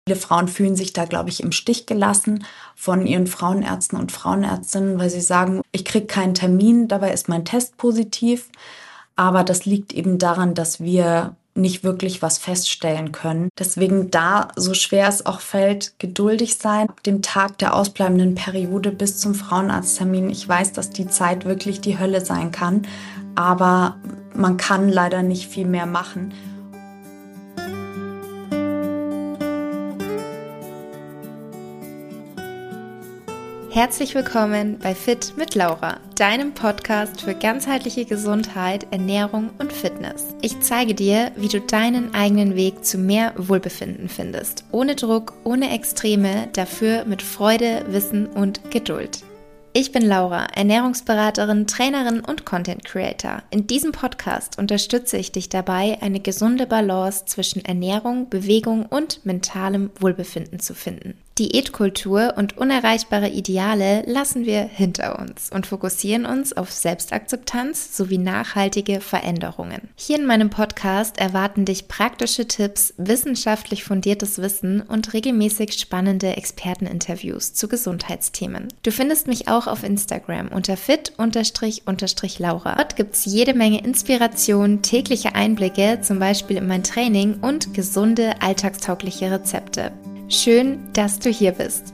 Viele Frauen fühlen sich da, glaube ich, im Stich gelassen von ihren Frauenärzten und Frauenärztinnen, weil sie sagen: „Ich kriege keinen Termin, dabei ist mein Test positiv." Aber das liegt eben daran, dass wir nicht wirklich was feststellen können. Deswegen da, so schwer es auch fällt, geduldig sein. Ab dem Tag der ausbleibenden Periode bis zum Frauenarzttermin. Ich weiß, dass die Zeit wirklich die Hölle sein kann, aber man kann leider nicht viel mehr machen. Herzlich willkommen bei Fit mit Laura, deinem Podcast für ganzheitliche Gesundheit, Ernährung und Fitness. Ich zeige dir, wie du deinen eigenen Weg zu mehr Wohlbefinden findest. Ohne Druck, ohne Extreme, dafür mit Freude, Wissen und Geduld. Ich bin Laura, Ernährungsberaterin, Trainerin und Content Creator. In diesem Podcast unterstütze ich dich dabei, eine gesunde Balance zwischen Ernährung, Bewegung und mentalem Wohlbefinden zu finden. Diätkultur und unerreichbare Ideale lassen wir hinter uns und fokussieren uns auf Selbstakzeptanz sowie nachhaltige Veränderungen. Hier in meinem Podcast erwarten dich praktische Tipps, wissenschaftlich fundiertes Wissen und regelmäßig spannende Experteninterviews zu Gesundheitsthemen. Du findest mich auch auf Instagram unter fit__Laura. Dort gibt's jede Menge Inspiration, tägliche Einblicke, zum Beispiel in mein Training und gesunde, alltagstaugliche Rezepte. Schön, dass du hier bist.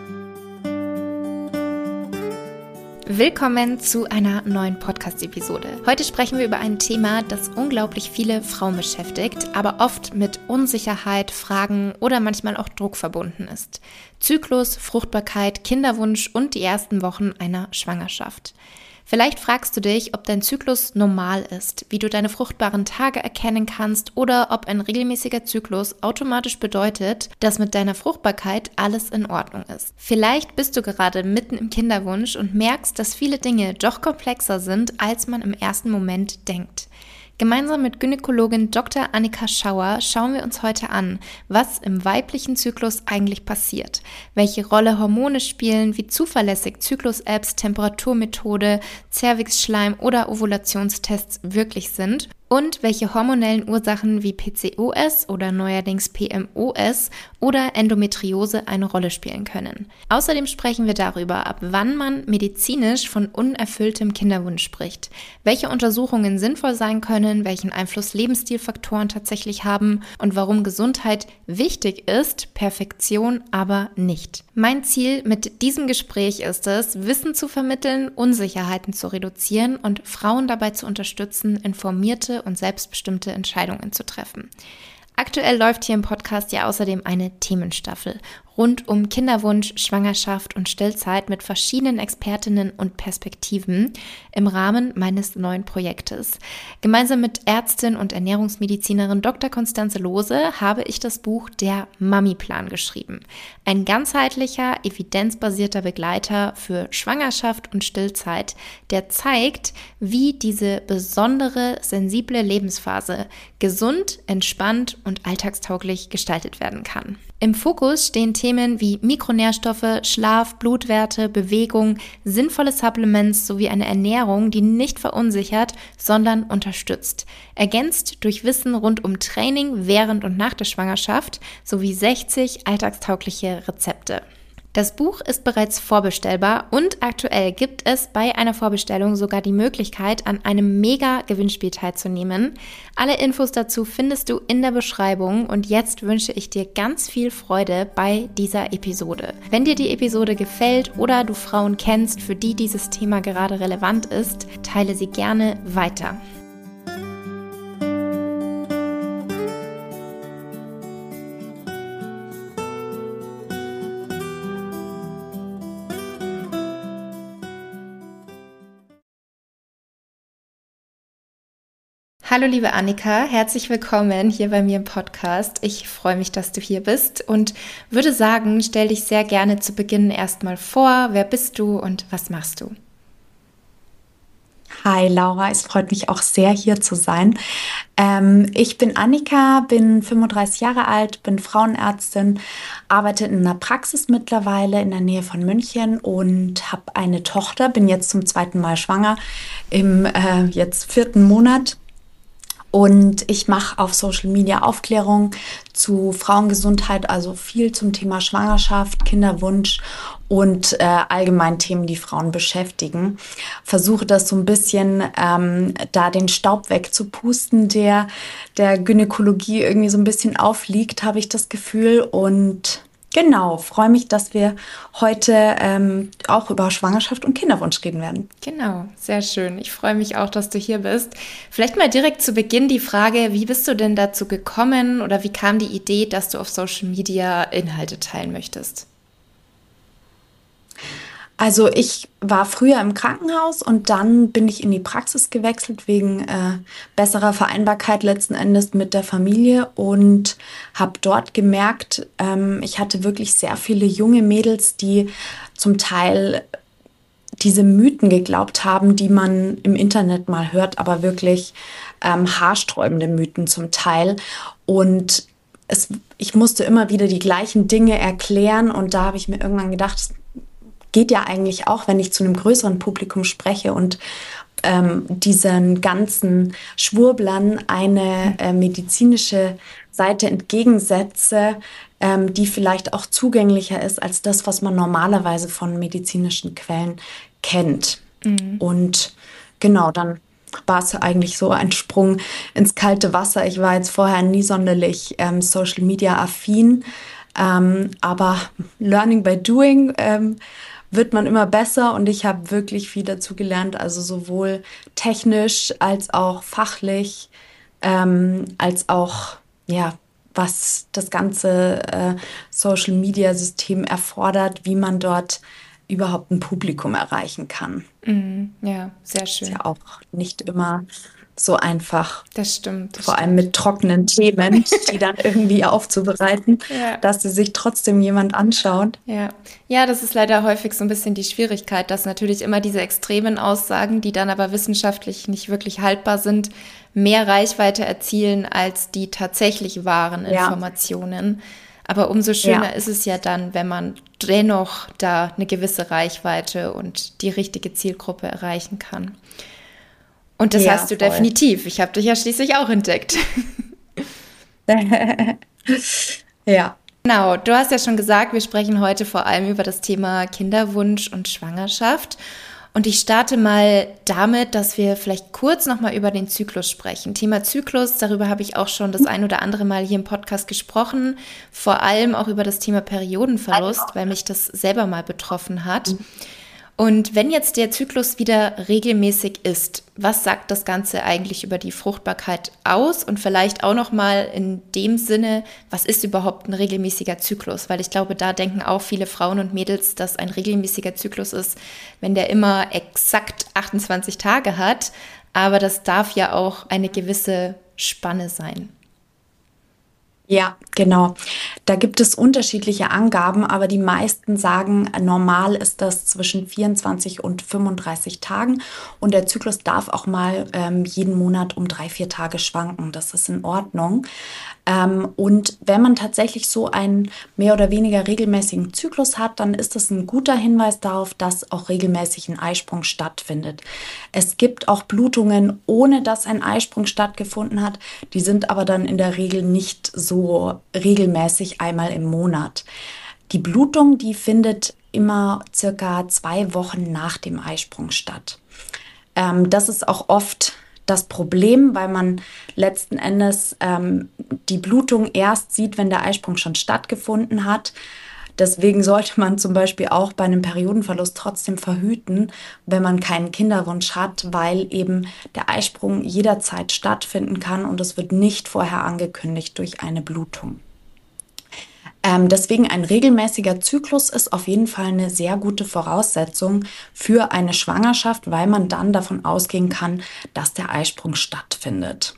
Willkommen zu einer neuen Podcast-Episode. Heute sprechen wir über ein Thema, das unglaublich viele Frauen beschäftigt, aber oft mit Unsicherheit, Fragen oder manchmal auch Druck verbunden ist. Zyklus, Fruchtbarkeit, Kinderwunsch und die ersten Wochen einer Schwangerschaft. Vielleicht fragst du dich, ob dein Zyklus normal ist, wie du deine fruchtbaren Tage erkennen kannst oder ob ein regelmäßiger Zyklus automatisch bedeutet, dass mit deiner Fruchtbarkeit alles in Ordnung ist. Vielleicht bist du gerade mitten im Kinderwunsch und merkst, dass viele Dinge doch komplexer sind, als man im ersten Moment denkt. Gemeinsam mit Gynäkologin Dr. Annika Schauer schauen wir uns heute an, was im weiblichen Zyklus eigentlich passiert, welche Rolle Hormone spielen, wie zuverlässig Zyklus-Apps, Temperaturmethode, Zervixschleim oder Ovulationstests wirklich sind und welche hormonellen Ursachen wie PCOS oder neuerdings PMOS oder Endometriose eine Rolle spielen können. Außerdem sprechen wir darüber, ab wann man medizinisch von unerfülltem Kinderwunsch spricht, welche Untersuchungen sinnvoll sein können, welchen Einfluss Lebensstilfaktoren tatsächlich haben und warum Gesundheit wichtig ist, Perfektion aber nicht. Mein Ziel mit diesem Gespräch ist es, Wissen zu vermitteln, Unsicherheiten zu reduzieren und Frauen dabei zu unterstützen, informierte und selbstbestimmte Entscheidungen zu treffen. Aktuell läuft hier im Podcast ja außerdem eine Themenstaffel rund um Kinderwunsch, Schwangerschaft und Stillzeit mit verschiedenen Expertinnen und Perspektiven im Rahmen meines neuen Projektes. Gemeinsam mit Ärztin und Ernährungsmedizinerin Dr. Constanze Lohse habe ich das Buch Der Mami-Plan geschrieben. Ein ganzheitlicher, evidenzbasierter Begleiter für Schwangerschaft und Stillzeit, der zeigt, wie diese besondere, sensible Lebensphase gesund, entspannt und alltagstauglich gestaltet werden kann. Im Fokus stehen Themen wie Mikronährstoffe, Schlaf, Blutwerte, Bewegung, sinnvolle Supplements sowie eine Ernährung, die nicht verunsichert, sondern unterstützt. Ergänzt durch Wissen rund um Training während und nach der Schwangerschaft sowie 60 alltagstaugliche Rezepte. Das Buch ist bereits vorbestellbar und aktuell gibt es bei einer Vorbestellung sogar die Möglichkeit, an einem Mega-Gewinnspiel teilzunehmen. Alle Infos dazu findest du in der Beschreibung und jetzt wünsche ich dir ganz viel Freude bei dieser Episode. Wenn dir die Episode gefällt oder du Frauen kennst, für die dieses Thema gerade relevant ist, teile sie gerne weiter. Hallo liebe Annika, herzlich willkommen hier bei mir im Podcast. Ich freue mich, dass du hier bist und würde sagen, stell dich sehr gerne zu Beginn erstmal vor. Wer bist du und was machst du? Hi Laura, es freut mich auch sehr, hier zu sein. Ich bin Annika, bin 35 Jahre alt, bin Frauenärztin, arbeite in einer Praxis mittlerweile in der Nähe von München und habe eine Tochter, bin jetzt zum zweiten Mal schwanger im jetzt 4. Monat. Und ich mache auf Social Media Aufklärung zu Frauengesundheit, also viel zum Thema Schwangerschaft, Kinderwunsch und allgemein Themen, die Frauen beschäftigen. Versuche das so ein bisschen da den Staub wegzupusten, der Gynäkologie irgendwie so ein bisschen aufliegt, habe ich das Gefühl. Und genau, freue mich, dass wir heute auch über Schwangerschaft und Kinderwunsch reden werden. Genau, sehr schön. Ich freue mich auch, dass du hier bist. Vielleicht mal direkt zu Beginn die Frage, wie bist du denn dazu gekommen oder wie kam die Idee, dass du auf Social Media Inhalte teilen möchtest? Also ich war früher im Krankenhaus und dann bin ich in die Praxis gewechselt wegen besserer Vereinbarkeit letzten Endes mit der Familie und habe dort gemerkt, ich hatte wirklich sehr viele junge Mädels, die zum Teil diese Mythen geglaubt haben, die man im Internet mal hört, aber wirklich haarsträubende Mythen zum Teil. Und ich musste immer wieder die gleichen Dinge erklären und da habe ich mir irgendwann gedacht, geht ja eigentlich auch, wenn ich zu einem größeren Publikum spreche und diesen ganzen Schwurblern eine medizinische Seite entgegensetze, die vielleicht auch zugänglicher ist als das, was man normalerweise von medizinischen Quellen kennt. Und genau, dann war es eigentlich so ein Sprung ins kalte Wasser. Ich war jetzt vorher nie sonderlich Social Media affin, aber Learning by Doing wird man immer besser und ich habe wirklich viel dazu gelernt, also sowohl technisch als auch fachlich, als auch, ja, was das ganze Social-Media-System erfordert, wie man dort überhaupt ein Publikum erreichen kann. Ja, sehr Ist schön. ja auch nicht immer so einfach. Das stimmt, das Vor allem stimmt. mit trockenen Themen, die dann irgendwie aufzubereiten, Ja. dass sie sich trotzdem jemand anschaut. Ja. Ja, das ist leider häufig so ein bisschen die Schwierigkeit, dass natürlich immer diese extremen Aussagen, die dann aber wissenschaftlich nicht wirklich haltbar sind, mehr Reichweite erzielen als die tatsächlich wahren Ja, Informationen. Aber umso ja, schöner ist es ja dann, wenn man dennoch da eine gewisse Reichweite und die richtige Zielgruppe erreichen kann. Und das ja, hast du voll. definitiv. Ich habe dich ja schließlich auch entdeckt. Ja, Genau, du hast ja schon gesagt, wir sprechen heute vor allem über das Thema Kinderwunsch und Schwangerschaft. Und ich starte mal damit, dass wir vielleicht kurz nochmal über den Zyklus sprechen. Thema Zyklus, darüber habe ich auch schon das ein oder andere Mal hier im Podcast gesprochen. Vor allem auch über das Thema Periodenverlust, weil mich das selber mal betroffen hat. Und wenn jetzt der Zyklus wieder regelmäßig ist, was sagt das Ganze eigentlich über die Fruchtbarkeit aus? Und vielleicht auch noch mal in dem Sinne, was ist überhaupt ein regelmäßiger Zyklus? Weil ich glaube, da denken auch viele Frauen und Mädels, dass ein regelmäßiger Zyklus ist, wenn der immer exakt 28 Tage hat. Aber das darf ja auch eine gewisse Spanne sein. ja, genau. Da gibt es unterschiedliche Angaben, aber die meisten sagen, normal ist das zwischen 24 und 35 Tagen und der Zyklus darf auch mal jeden Monat um 3, 4 Tage schwanken. Das ist in Ordnung. Und wenn man tatsächlich so einen mehr oder weniger regelmäßigen Zyklus hat, dann ist das ein guter Hinweis darauf, dass auch regelmäßig ein Eisprung stattfindet. Es gibt auch Blutungen, ohne dass ein Eisprung stattgefunden hat. Die sind aber dann in der Regel nicht so regelmäßig einmal im Monat. Die Blutung, die findet immer circa 2 Wochen nach dem Eisprung statt. Das ist auch oft das Problem, weil man letzten Endes die Blutung erst sieht, wenn der Eisprung schon stattgefunden hat. Deswegen sollte man zum Beispiel auch bei einem Periodenverlust trotzdem verhüten, wenn man keinen Kinderwunsch hat, weil eben der Eisprung jederzeit stattfinden kann und es wird nicht vorher angekündigt durch eine Blutung. Deswegen ein regelmäßiger Zyklus ist auf jeden Fall eine sehr gute Voraussetzung für eine Schwangerschaft, weil man dann davon ausgehen kann, dass der Eisprung stattfindet.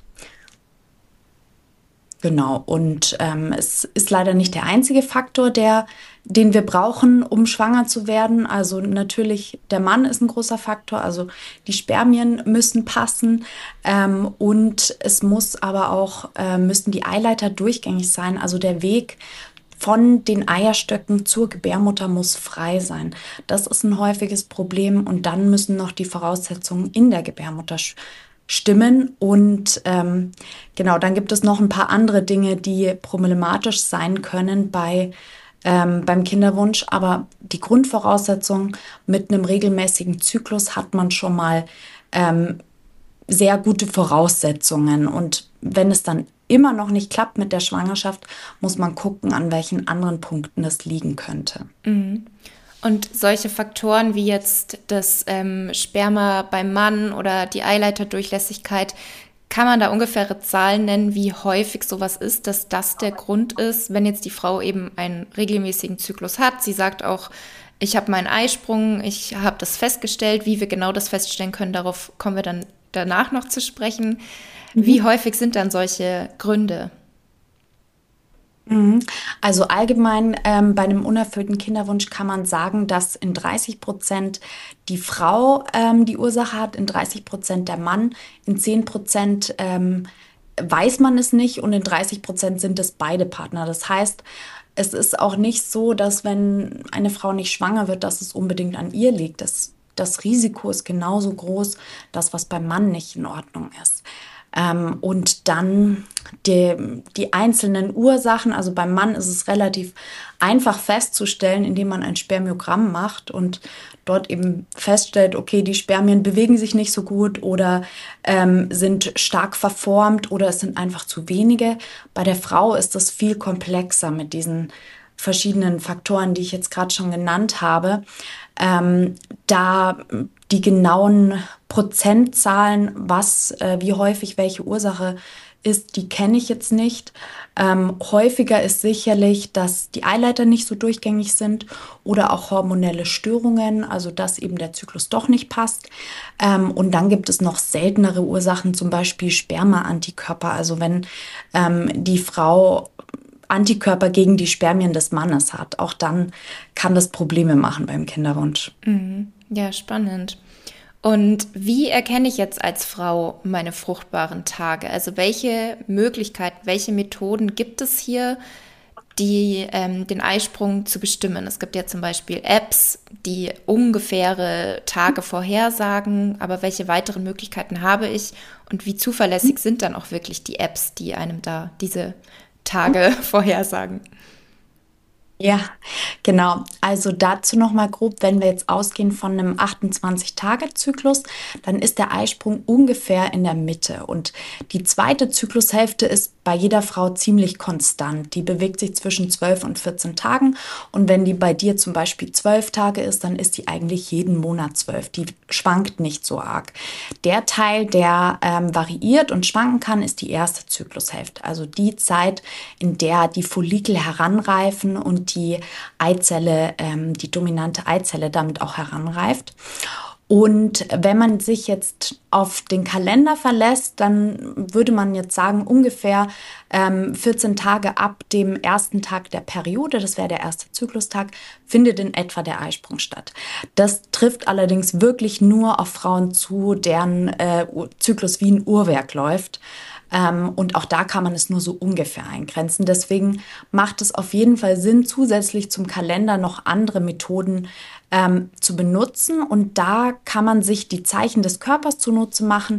Genau, und es ist leider nicht der einzige Faktor, den wir brauchen, um schwanger zu werden. Also natürlich, der Mann ist ein großer Faktor, also die Spermien müssen passen und es muss aber auch, müssen die Eileiter durchgängig sein. Also der Weg von den Eierstöcken zur Gebärmutter muss frei sein. Das ist ein häufiges Problem und dann müssen noch die Voraussetzungen in der Gebärmutter stimmen. Und genau, dann gibt es noch ein paar andere Dinge, die problematisch sein können beim Kinderwunsch. Aber die Grundvoraussetzung mit einem regelmäßigen Zyklus hat man schon mal sehr gute Voraussetzungen. Und wenn es dann immer noch nicht klappt mit der Schwangerschaft, muss man gucken, an welchen anderen Punkten es liegen könnte. Und solche Faktoren wie jetzt das Sperma beim Mann oder die Eileiterdurchlässigkeit, kann man da ungefähre Zahlen nennen, wie häufig sowas ist, dass das der Grund ist, wenn jetzt die Frau eben einen regelmäßigen Zyklus hat? Sie sagt auch, ich habe meinen Eisprung, ich habe das festgestellt. Wie wir genau das feststellen können, darauf kommen wir dann danach noch zu sprechen. Wie häufig sind dann solche Gründe? Also allgemein bei einem unerfüllten Kinderwunsch kann man sagen, dass in 30% die Frau die Ursache hat, in 30% der Mann, in 10% weiß man es nicht und in 30% sind es beide Partner. Das heißt, es ist auch nicht so, dass wenn eine Frau nicht schwanger wird, dass es unbedingt an ihr liegt. Das Risiko ist genauso groß, das, was beim Mann nicht in Ordnung ist. Und dann die einzelnen Ursachen, also beim Mann ist es relativ einfach festzustellen, indem man ein Spermiogramm macht und dort eben feststellt, okay, die Spermien bewegen sich nicht so gut oder sind stark verformt oder es sind einfach zu wenige. Bei der Frau ist das viel komplexer mit diesen verschiedenen Faktoren, die ich jetzt gerade schon genannt habe. Da die genauen Prozentzahlen, wie häufig welche Ursache ist, die kenne ich jetzt nicht. Häufiger ist sicherlich, dass die Eileiter nicht so durchgängig sind oder auch hormonelle Störungen, also dass eben der Zyklus doch nicht passt. Und dann gibt es noch seltenere Ursachen, zum Beispiel Sperma-Antikörper, also wenn die Frau Antikörper gegen die Spermien des Mannes hat. Auch dann kann das Probleme machen beim Kinderwunsch. Ja, spannend. Und wie erkenne ich jetzt als Frau meine fruchtbaren Tage? Also welche Möglichkeiten, welche Methoden gibt es hier, den Eisprung zu bestimmen? Es gibt ja zum Beispiel Apps, die ungefähre Tage vorhersagen, aber welche weiteren Möglichkeiten habe ich und wie zuverlässig sind dann auch wirklich die Apps, die einem da diese Tage vorhersagen? Ja, genau. Also dazu nochmal grob, wenn wir jetzt ausgehen von einem 28-Tage-Zyklus, dann ist der Eisprung ungefähr in der Mitte. Und die zweite Zyklushälfte ist bei jeder Frau ziemlich konstant. Die bewegt sich zwischen 12 und 14 Tagen. Und wenn die bei dir zum Beispiel 12 Tage ist, dann ist die eigentlich jeden Monat 12. Die schwankt nicht so arg. Der Teil, der variiert und schwanken kann, ist die erste Zyklushälfte. Also die Zeit, in der die Follikel heranreifen und die Eizelle, die dominante Eizelle damit auch heranreift. Und wenn man sich jetzt auf den Kalender verlässt, dann würde man jetzt sagen, ungefähr 14 Tage ab dem ersten Tag der Periode, das wäre der erste Zyklustag, findet in etwa der Eisprung statt. Das trifft allerdings wirklich nur auf Frauen zu, deren Zyklus wie ein Uhrwerk läuft. Und auch da kann man es nur so ungefähr eingrenzen. Deswegen macht es auf jeden Fall Sinn, zusätzlich zum Kalender noch andere Methoden zu benutzen. Und da kann man sich die Zeichen des Körpers zunutze machen,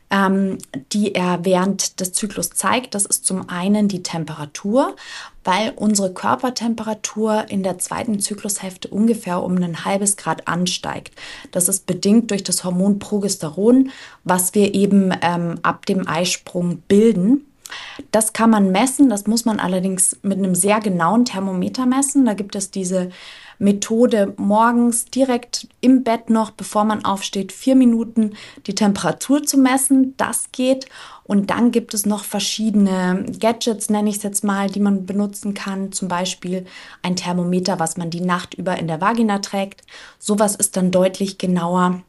die er während des Zyklus zeigt. Das ist zum einen die Temperatur, weil unsere Körpertemperatur in der zweiten Zyklushälfte ungefähr um ein halbes Grad ansteigt. Das ist bedingt durch das Hormon Progesteron, was wir eben ab dem Eisprung bilden. Das kann man messen, das muss man allerdings mit einem sehr genauen Thermometer messen. Da gibt es diese Methode, morgens direkt im Bett noch, bevor man aufsteht, 4 Minuten die Temperatur zu messen. Das geht. Und dann gibt es noch verschiedene Gadgets, nenne ich es jetzt mal, die man benutzen kann. Zum Beispiel ein Thermometer, was man die Nacht über in der Vagina trägt. Sowas ist dann deutlich genauer.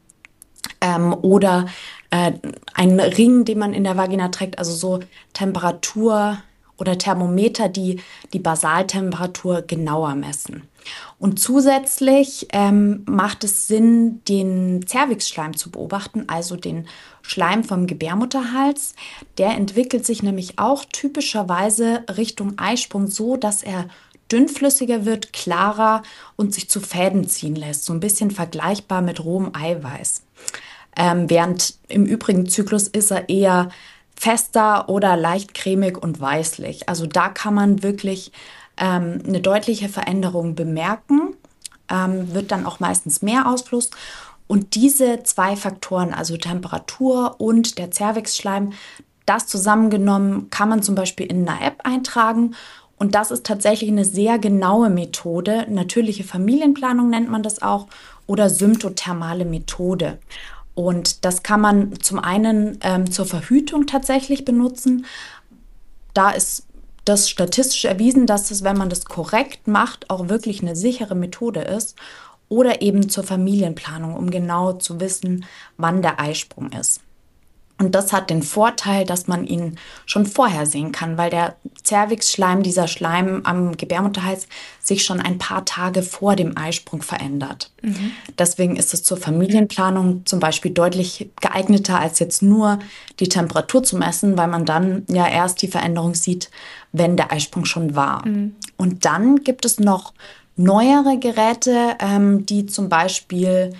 Oder ein Ring, den man in der Vagina trägt, also so Temperatur oder Thermometer, die die Basaltemperatur genauer messen. Und zusätzlich macht es Sinn, den Zervixschleim zu beobachten, also den Schleim vom Gebärmutterhals. Der entwickelt sich nämlich auch typischerweise Richtung Eisprung so, dass er dünnflüssiger wird, klarer und sich zu Fäden ziehen lässt. So ein bisschen vergleichbar mit rohem Eiweiß. während im übrigen Zyklus ist er eher fester oder leicht cremig und weißlich. Also da kann man wirklich eine deutliche Veränderung bemerken, wird dann auch meistens mehr Ausfluss. Und diese 2 Faktoren, also Temperatur und der Zervixschleim, das zusammengenommen kann man zum Beispiel in einer App eintragen. Und das ist tatsächlich eine sehr genaue Methode. Natürliche Familienplanung nennt man das auch oder symptothermale Methode. Und das kann man zum einen zur Verhütung tatsächlich benutzen. Da ist das statistisch erwiesen, dass es, wenn man das korrekt macht, auch wirklich eine sichere Methode ist. Oder eben zur Familienplanung, um genau zu wissen, wann der Eisprung ist. Und das hat den Vorteil, dass man ihn schon vorher sehen kann, weil der Zervixschleim, dieser Schleim am Gebärmutterhals, sich schon ein paar Tage vor dem Eisprung verändert. Deswegen ist es zur Familienplanung zum Beispiel deutlich geeigneter, als jetzt nur die Temperatur zu messen, weil man dann ja erst die Veränderung sieht, wenn der Eisprung schon war. Und dann gibt es noch neuere Geräte, die zum Beispiel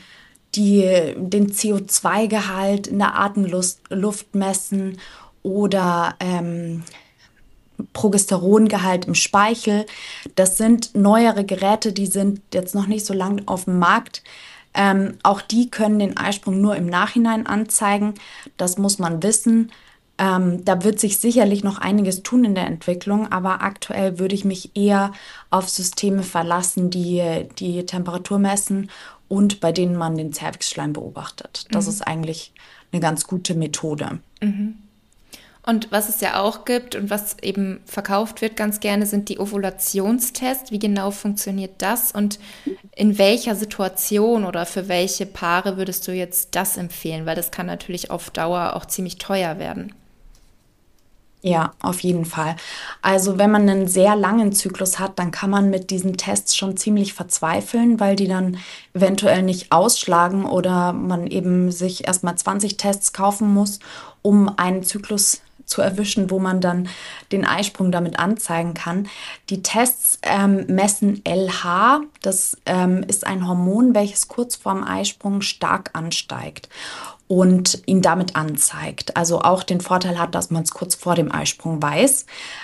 den CO2-Gehalt in der Atemluft messen oder Progesterongehalt im Speichel. Das sind neuere Geräte, die sind jetzt noch nicht so lange auf dem Markt. Auch die können den Eisprung nur im Nachhinein anzeigen. Das muss man wissen. Da wird sich sicherlich noch einiges tun in der Entwicklung, aber aktuell würde ich mich eher auf Systeme verlassen, die die Temperatur messen und bei denen man den Zervixschleim beobachtet. Das ist eigentlich eine ganz gute Methode. Und was es ja auch gibt und was eben verkauft wird ganz gerne, sind die Ovulationstests. Wie genau funktioniert das und in welcher Situation oder für welche Paare würdest du jetzt das empfehlen? Weil das kann natürlich auf Dauer auch ziemlich teuer werden. Ja, auf jeden Fall. Also wenn man einen sehr langen Zyklus hat, dann kann man mit diesen Tests schon ziemlich verzweifeln, weil die dann eventuell nicht ausschlagen oder man eben sich erstmal 20 Tests kaufen muss, um einen Zyklus zu erwischen, wo man dann den Eisprung damit anzeigen kann. Die Tests messen LH, das ist ein Hormon, welches kurz vorm Eisprung stark ansteigt und ihn damit anzeigt. Also auch den Vorteil hat, dass man es kurz vor dem Eisprung weiß.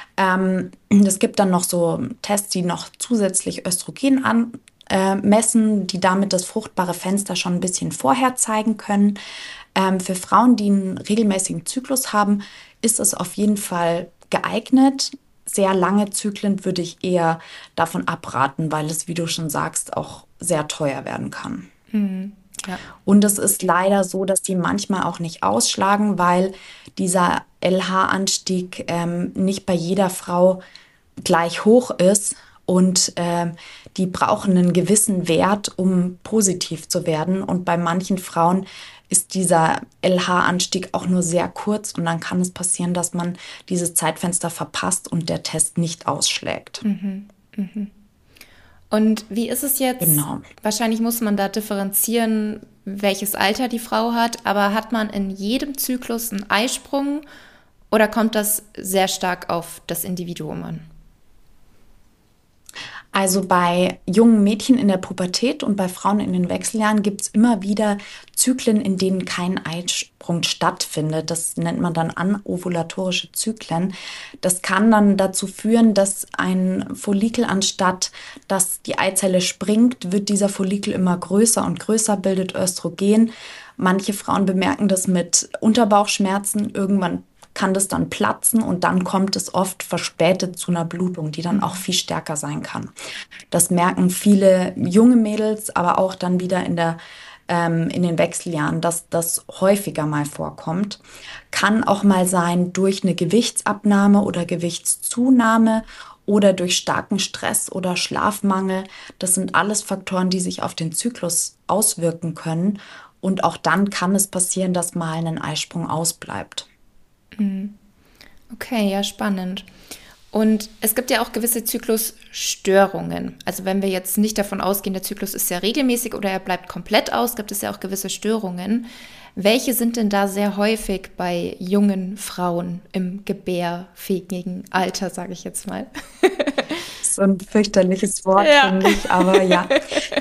Es gibt dann noch so Tests, die noch zusätzlich Östrogen messen, die damit das fruchtbare Fenster schon ein bisschen vorher zeigen können. Für Frauen, die einen regelmäßigen Zyklus haben, ist es auf jeden Fall geeignet. Sehr lange Zyklen würde ich eher davon abraten, weil es, wie du schon sagst, auch sehr teuer werden kann. Ja. Und es ist leider so, dass die manchmal auch nicht ausschlagen, weil dieser LH-Anstieg nicht bei jeder Frau gleich hoch ist. Und die brauchen einen gewissen Wert, um positiv zu werden. Und bei manchen Frauen ist dieser LH-Anstieg auch nur sehr kurz. Und dann kann es passieren, dass man dieses Zeitfenster verpasst und der Test nicht ausschlägt. Und wie ist es jetzt? Genau. Wahrscheinlich muss man da differenzieren, welches Alter die Frau hat. Aber hat man in jedem Zyklus einen Eisprung oder kommt das sehr stark auf das Individuum an? Also bei jungen Mädchen in der Pubertät und bei Frauen in den Wechseljahren gibt es immer wieder Zyklen, in denen kein Eisprung stattfindet. Das nennt man dann anovulatorische Zyklen. Das kann dann dazu führen, dass ein Follikel, anstatt dass die Eizelle springt, wird dieser Follikel immer größer und größer, bildet Östrogen. Manche Frauen bemerken das mit Unterbauchschmerzen. Irgendwann kann das dann platzen und dann kommt es oft verspätet zu einer Blutung, die dann auch viel stärker sein kann. Das merken viele junge Mädels, aber auch dann wieder in den Wechseljahren, dass das häufiger mal vorkommt. Kann auch mal sein durch eine Gewichtsabnahme oder Gewichtszunahme oder durch starken Stress oder Schlafmangel. Das sind alles Faktoren, die sich auf den Zyklus auswirken können. Und auch dann kann es passieren, dass mal ein Eisprung ausbleibt. Okay, ja, spannend. Und es gibt ja auch gewisse Zyklusstörungen. Also wenn wir jetzt nicht davon ausgehen, der Zyklus ist ja regelmäßig oder er bleibt komplett aus, gibt es ja auch gewisse Störungen. Welche sind denn da sehr häufig bei jungen Frauen im gebärfähigen Alter, sage ich jetzt mal? So ein fürchterliches Wort, Ja. finde ich, aber ja.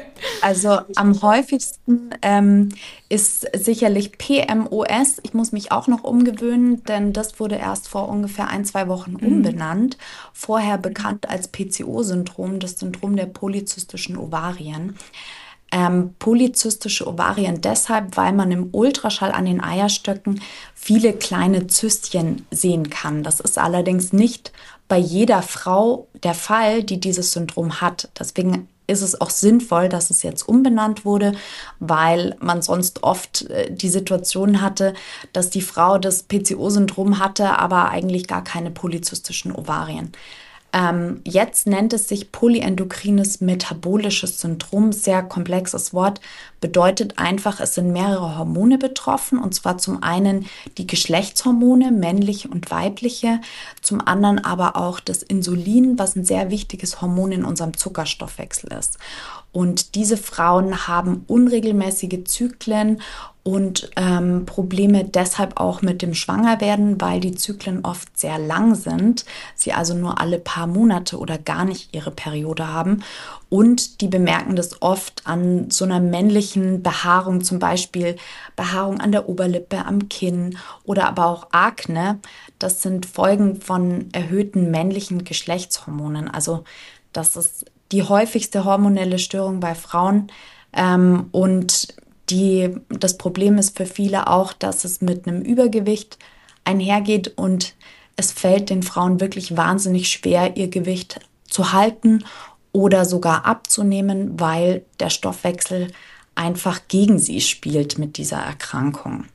Also am häufigsten ist sicherlich PMOS. Ich muss mich auch noch umgewöhnen, denn das wurde erst vor ungefähr 1, 2 Wochen umbenannt. Vorher bekannt als PCO-Syndrom, das Syndrom der polyzystischen Ovarien. Polyzystische Ovarien deshalb, weil man im Ultraschall an den Eierstöcken viele kleine Zystchen sehen kann. Das ist allerdings nicht bei jeder Frau der Fall, die dieses Syndrom hat. Deswegen ist es auch sinnvoll, dass es jetzt umbenannt wurde, weil man sonst oft die Situation hatte, dass die Frau das PCO-Syndrom hatte, aber eigentlich gar keine polyzystischen Ovarien. Jetzt nennt es sich polyendokrines metabolisches Syndrom, sehr komplexes Wort, bedeutet einfach, es sind mehrere Hormone betroffen, und zwar zum einen die Geschlechtshormone, männliche und weibliche, zum anderen aber auch das Insulin, was ein sehr wichtiges Hormon in unserem Zuckerstoffwechsel ist. Und diese Frauen haben unregelmäßige Zyklen und Probleme deshalb auch mit dem Schwangerwerden, weil die Zyklen oft sehr lang sind, sie also nur alle paar Monate oder gar nicht ihre Periode haben. Und die bemerken das oft an so einer männlichen Behaarung, zum Beispiel Behaarung an der Oberlippe, am Kinn oder aber auch Akne. Das sind Folgen von erhöhten männlichen Geschlechtshormonen. Also das ist die häufigste hormonelle Störung bei Frauen. Und das Problem ist für viele auch, dass es mit einem Übergewicht einhergeht und es fällt den Frauen wirklich wahnsinnig schwer, ihr Gewicht zu halten oder sogar abzunehmen, weil der Stoffwechsel einfach gegen sie spielt mit dieser Erkrankung.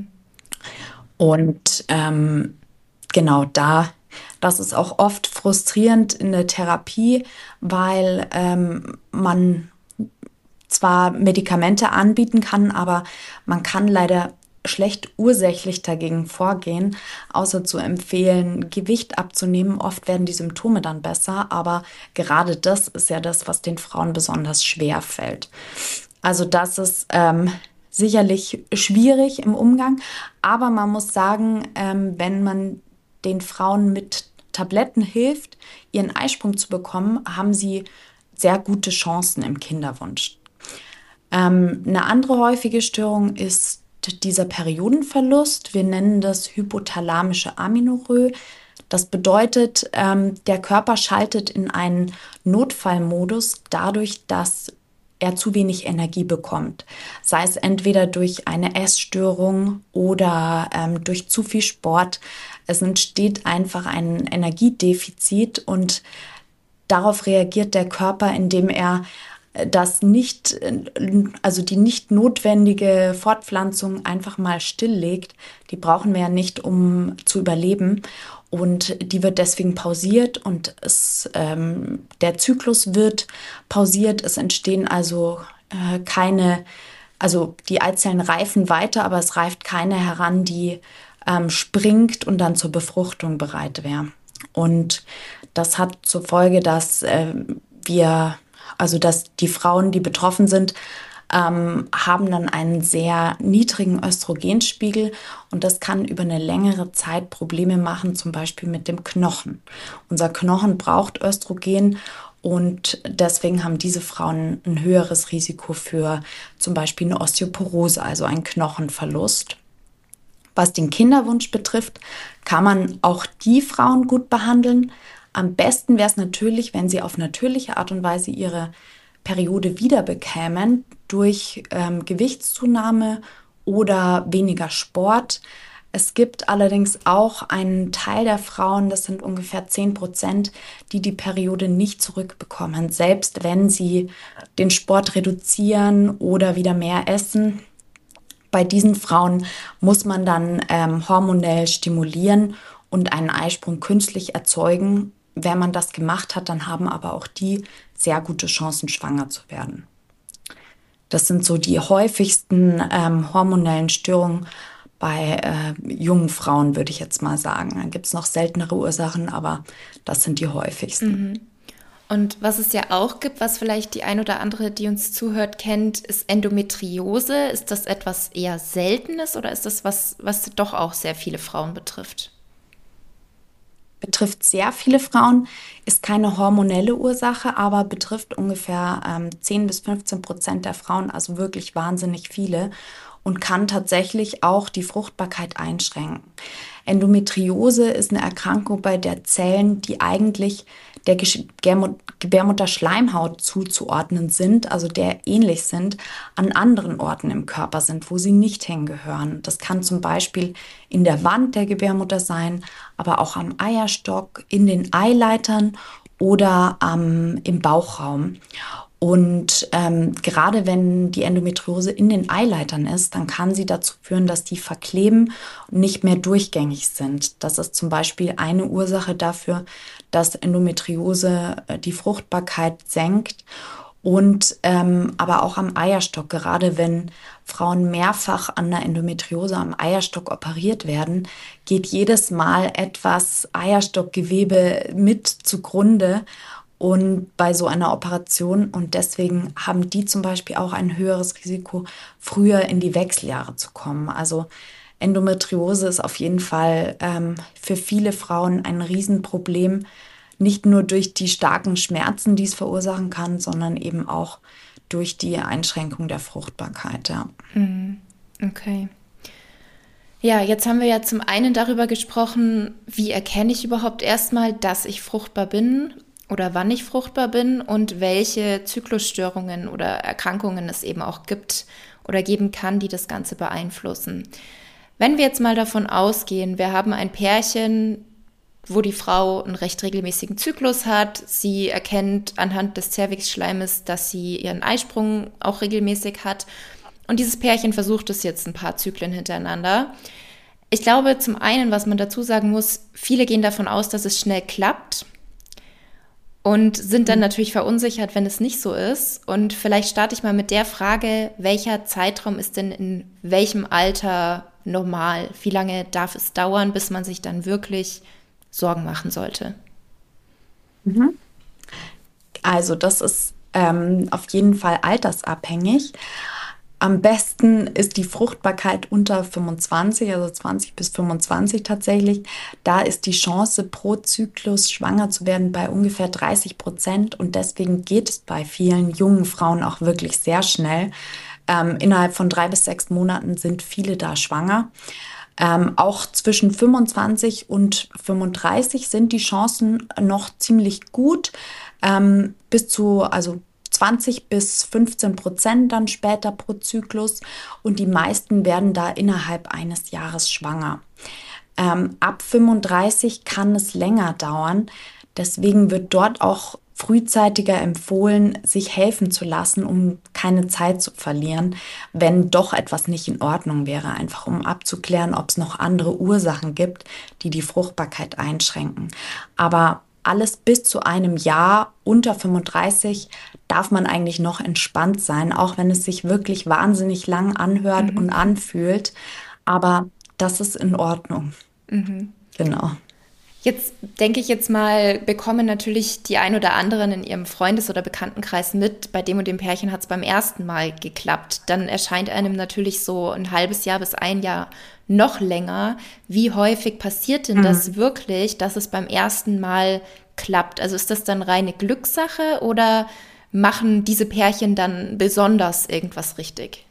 Und genau das ist auch oft frustrierend in der Therapie, weil man zwar Medikamente anbieten kann, aber man kann leider schlecht ursächlich dagegen vorgehen, außer zu empfehlen, Gewicht abzunehmen. Oft werden die Symptome dann besser, aber gerade das ist ja das, was den Frauen besonders schwer fällt. Also das ist sicherlich schwierig im Umgang, aber man muss sagen, wenn man den Frauen mit Tabletten hilft, ihren Eisprung zu bekommen, haben sie sehr gute Chancen im Kinderwunsch. Eine andere häufige Störung ist dieser Periodenverlust. Wir nennen das hypothalamische Amenorrhoe. Das bedeutet, der Körper schaltet in einen Notfallmodus dadurch, dass er zu wenig Energie bekommt. Sei es entweder durch eine Essstörung oder durch zu viel Sport. Es entsteht einfach ein Energiedefizit und darauf reagiert der Körper, indem er die nicht notwendige Fortpflanzung einfach mal stilllegt. Die brauchen wir ja nicht, um zu überleben. Und die wird deswegen pausiert und der Zyklus wird pausiert. Es entstehen also die Eizellen reifen weiter, aber es reift keine heran, die springt und dann zur Befruchtung bereit wäre. Und das hat zur Folge, dass die Frauen, die betroffen sind, haben dann einen sehr niedrigen Östrogenspiegel und das kann über eine längere Zeit Probleme machen, zum Beispiel mit dem Knochen. Unser Knochen braucht Östrogen und deswegen haben diese Frauen ein höheres Risiko für zum Beispiel eine Osteoporose, also einen Knochenverlust. Was den Kinderwunsch betrifft, kann man auch die Frauen gut behandeln. Am besten wäre es natürlich, wenn sie auf natürliche Art und Weise ihre Periode wieder bekämen durch Gewichtszunahme oder weniger Sport. Es gibt allerdings auch einen Teil der Frauen, das sind ungefähr 10%, die die Periode nicht zurückbekommen, selbst wenn sie den Sport reduzieren oder wieder mehr essen. Bei diesen Frauen muss man dann hormonell stimulieren und einen Eisprung künstlich erzeugen. Wenn man das gemacht hat, dann haben aber auch die sehr gute Chancen, schwanger zu werden. Das sind so die häufigsten hormonellen Störungen bei jungen Frauen, würde ich jetzt mal sagen. Dann gibt es noch seltenere Ursachen, aber das sind die häufigsten. Und was es ja auch gibt, was vielleicht die ein oder andere, die uns zuhört, kennt, ist Endometriose. Ist das etwas eher Seltenes oder ist das was doch auch sehr viele Frauen betrifft? Also Endometriose betrifft sehr viele Frauen, ist keine hormonelle Ursache, aber betrifft ungefähr 10-15% der Frauen, also wirklich wahnsinnig viele und kann tatsächlich auch die Fruchtbarkeit einschränken. Endometriose ist eine Erkrankung, bei der Zellen, die eigentlich der Gebärmutterschleimhaut zuzuordnen sind, also der ähnlich sind, an anderen Orten im Körper sind, wo sie nicht hingehören. Das kann zum Beispiel in der Wand der Gebärmutter sein, aber auch am Eierstock, in den Eileitern oder im Bauchraum. Und gerade wenn die Endometriose in den Eileitern ist, dann kann sie dazu führen, dass die verkleben und nicht mehr durchgängig sind. Das ist zum Beispiel eine Ursache dafür, dass Endometriose die Fruchtbarkeit senkt. Und aber auch am Eierstock, gerade wenn Frauen mehrfach an der Endometriose am Eierstock operiert werden, geht jedes Mal etwas Eierstockgewebe mit zugrunde. Und bei so einer Operation, und deswegen haben die zum Beispiel auch ein höheres Risiko, früher in die Wechseljahre zu kommen. Also Endometriose ist auf jeden Fall für viele Frauen ein Riesenproblem, nicht nur durch die starken Schmerzen, die es verursachen kann, sondern eben auch durch die Einschränkung der Fruchtbarkeit. Ja. Okay. Ja, jetzt haben wir ja zum einen darüber gesprochen, wie erkenne ich überhaupt erstmal, dass ich fruchtbar bin oder wann ich fruchtbar bin und welche Zyklusstörungen oder Erkrankungen es eben auch gibt oder geben kann, die das Ganze beeinflussen. Wenn wir jetzt mal davon ausgehen, wir haben ein Pärchen, wo die Frau einen recht regelmäßigen Zyklus hat, sie erkennt anhand des Zervixschleimes, dass sie ihren Eisprung auch regelmäßig hat und dieses Pärchen versucht es jetzt ein paar Zyklen hintereinander. Ich glaube, zum einen, was man dazu sagen muss, viele gehen davon aus, dass es schnell klappt und sind dann natürlich verunsichert, wenn es nicht so ist. Und vielleicht starte ich mal mit der Frage, welcher Zeitraum ist denn in welchem Alter normal? Wie lange darf es dauern, bis man sich dann wirklich Sorgen machen sollte? Also das ist auf jeden Fall altersabhängig. Am besten ist die Fruchtbarkeit unter 25, also 20 bis 25 tatsächlich. Da ist die Chance, pro Zyklus schwanger zu werden bei ungefähr 30%. Und deswegen geht es bei vielen jungen Frauen auch wirklich sehr schnell. Innerhalb von 3 bis 6 Monaten sind viele da schwanger. Auch zwischen 25 und 35 sind die Chancen noch ziemlich gut. Bis zu, also 20 bis 15% dann später pro Zyklus und die meisten werden da innerhalb eines Jahres schwanger. Ab 35 kann es länger dauern, deswegen wird dort auch frühzeitiger empfohlen, sich helfen zu lassen, um keine Zeit zu verlieren, wenn doch etwas nicht in Ordnung wäre, einfach um abzuklären, ob es noch andere Ursachen gibt, die die Fruchtbarkeit einschränken. Aber alles bis zu einem Jahr unter 35 darf man eigentlich noch entspannt sein, auch wenn es sich wirklich wahnsinnig lang anhört und anfühlt. Aber das ist in Ordnung. Genau. Jetzt denke ich jetzt mal, bekommen natürlich die ein oder anderen in ihrem Freundes- oder Bekanntenkreis mit, bei dem und dem Pärchen hat es beim ersten Mal geklappt. Dann erscheint einem natürlich so ein halbes Jahr bis ein Jahr noch länger. Wie häufig passiert denn das wirklich, dass es beim ersten Mal klappt? Also ist das dann reine Glückssache oder machen diese Pärchen dann besonders irgendwas richtig?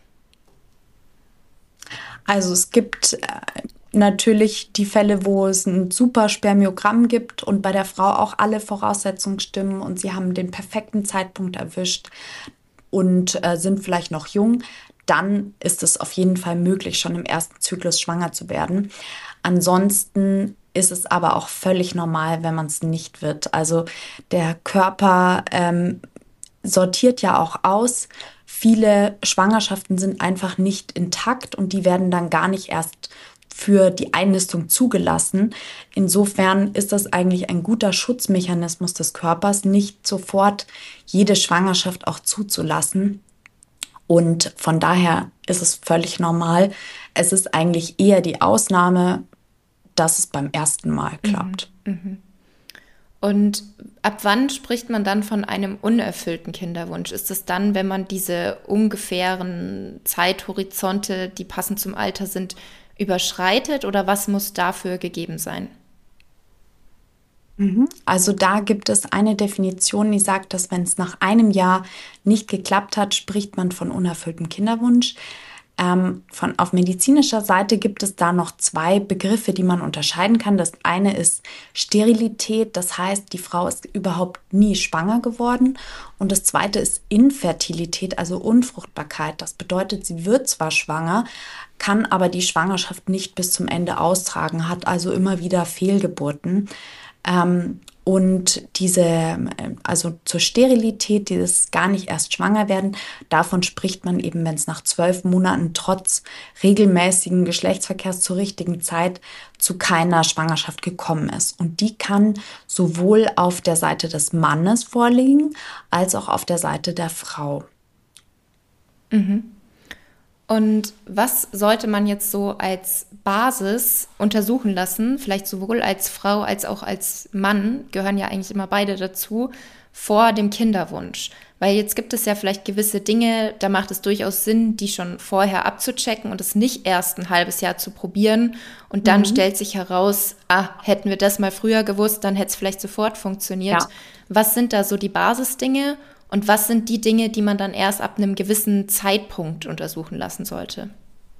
Also es gibt natürlich die Fälle, wo es ein super Spermiogramm gibt und bei der Frau auch alle Voraussetzungen stimmen und sie haben den perfekten Zeitpunkt erwischt und sind vielleicht noch jung. Dann ist es auf jeden Fall möglich, schon im ersten Zyklus schwanger zu werden. Ansonsten ist es aber auch völlig normal, wenn man es nicht wird. Also der Körper sortiert ja auch aus. Viele Schwangerschaften sind einfach nicht intakt und die werden dann gar nicht erst für die Einnistung zugelassen. Insofern ist das eigentlich ein guter Schutzmechanismus des Körpers, nicht sofort jede Schwangerschaft auch zuzulassen. Und von daher ist es völlig normal. Es ist eigentlich eher die Ausnahme, dass es beim ersten Mal klappt. Und ab wann spricht man dann von einem unerfüllten Kinderwunsch? Ist es dann, wenn man diese ungefähren Zeithorizonte, die passend zum Alter sind, überschreitet oder was muss dafür gegeben sein? Also da gibt es eine Definition, die sagt, dass wenn es nach einem Jahr nicht geklappt hat, spricht man von unerfülltem Kinderwunsch. Auf medizinischer Seite gibt es da noch zwei Begriffe, die man unterscheiden kann. Das eine ist Sterilität, das heißt, die Frau ist überhaupt nie schwanger geworden. Und das zweite ist Infertilität, also Unfruchtbarkeit. Das bedeutet, sie wird zwar schwanger, kann aber die Schwangerschaft nicht bis zum Ende austragen, hat also immer wieder Fehlgeburten. Und also zur Sterilität, dieses gar nicht erst schwanger werden, davon spricht man eben, wenn es nach 12 Monaten trotz regelmäßigen Geschlechtsverkehrs zur richtigen Zeit zu keiner Schwangerschaft gekommen ist. Und die kann sowohl auf der Seite des Mannes vorliegen, als auch auf der Seite der Frau. Und was sollte man jetzt so als Basis untersuchen lassen, vielleicht sowohl als Frau als auch als Mann, gehören ja eigentlich immer beide dazu, vor dem Kinderwunsch? Weil jetzt gibt es ja vielleicht gewisse Dinge, da macht es durchaus Sinn, die schon vorher abzuchecken und es nicht erst ein halbes Jahr zu probieren. Und dann stellt sich heraus, hätten wir das mal früher gewusst, dann hätte es vielleicht sofort funktioniert. Ja. Was sind da so die Basisdinge? Und was sind die Dinge, die man dann erst ab einem gewissen Zeitpunkt untersuchen lassen sollte?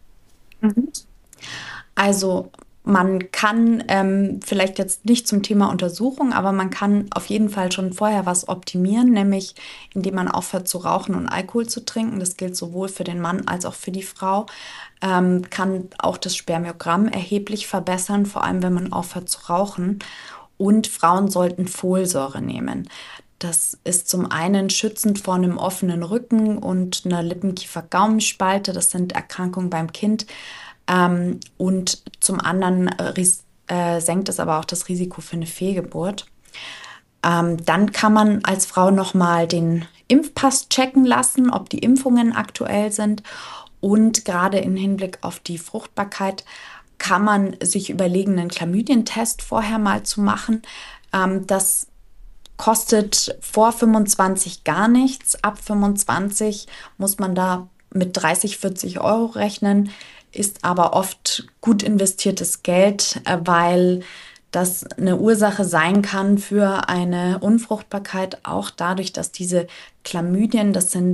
Also man kann vielleicht jetzt nicht zum Thema Untersuchung, aber man kann auf jeden Fall schon vorher was optimieren, nämlich indem man aufhört zu rauchen und Alkohol zu trinken. Das gilt sowohl für den Mann als auch für die Frau. Kann auch das Spermiogramm erheblich verbessern, vor allem wenn man aufhört zu rauchen. Und Frauen sollten Folsäure nehmen. Das ist zum einen schützend vor einem offenen Rücken und einer Lippenkiefer-Gaumenspalte. Das sind Erkrankungen beim Kind. Und zum anderen senkt es aber auch das Risiko für eine Fehlgeburt. Dann kann man als Frau nochmal den Impfpass checken lassen, ob die Impfungen aktuell sind. Und gerade im Hinblick auf die Fruchtbarkeit kann man sich überlegen, einen Chlamydientest vorher mal zu machen. Das kostet vor 25 gar nichts. Ab 25 muss man da mit 30, 40 Euro rechnen, ist aber oft gut investiertes Geld, weil das eine Ursache sein kann für eine Unfruchtbarkeit, auch dadurch, dass diese Chlamydien,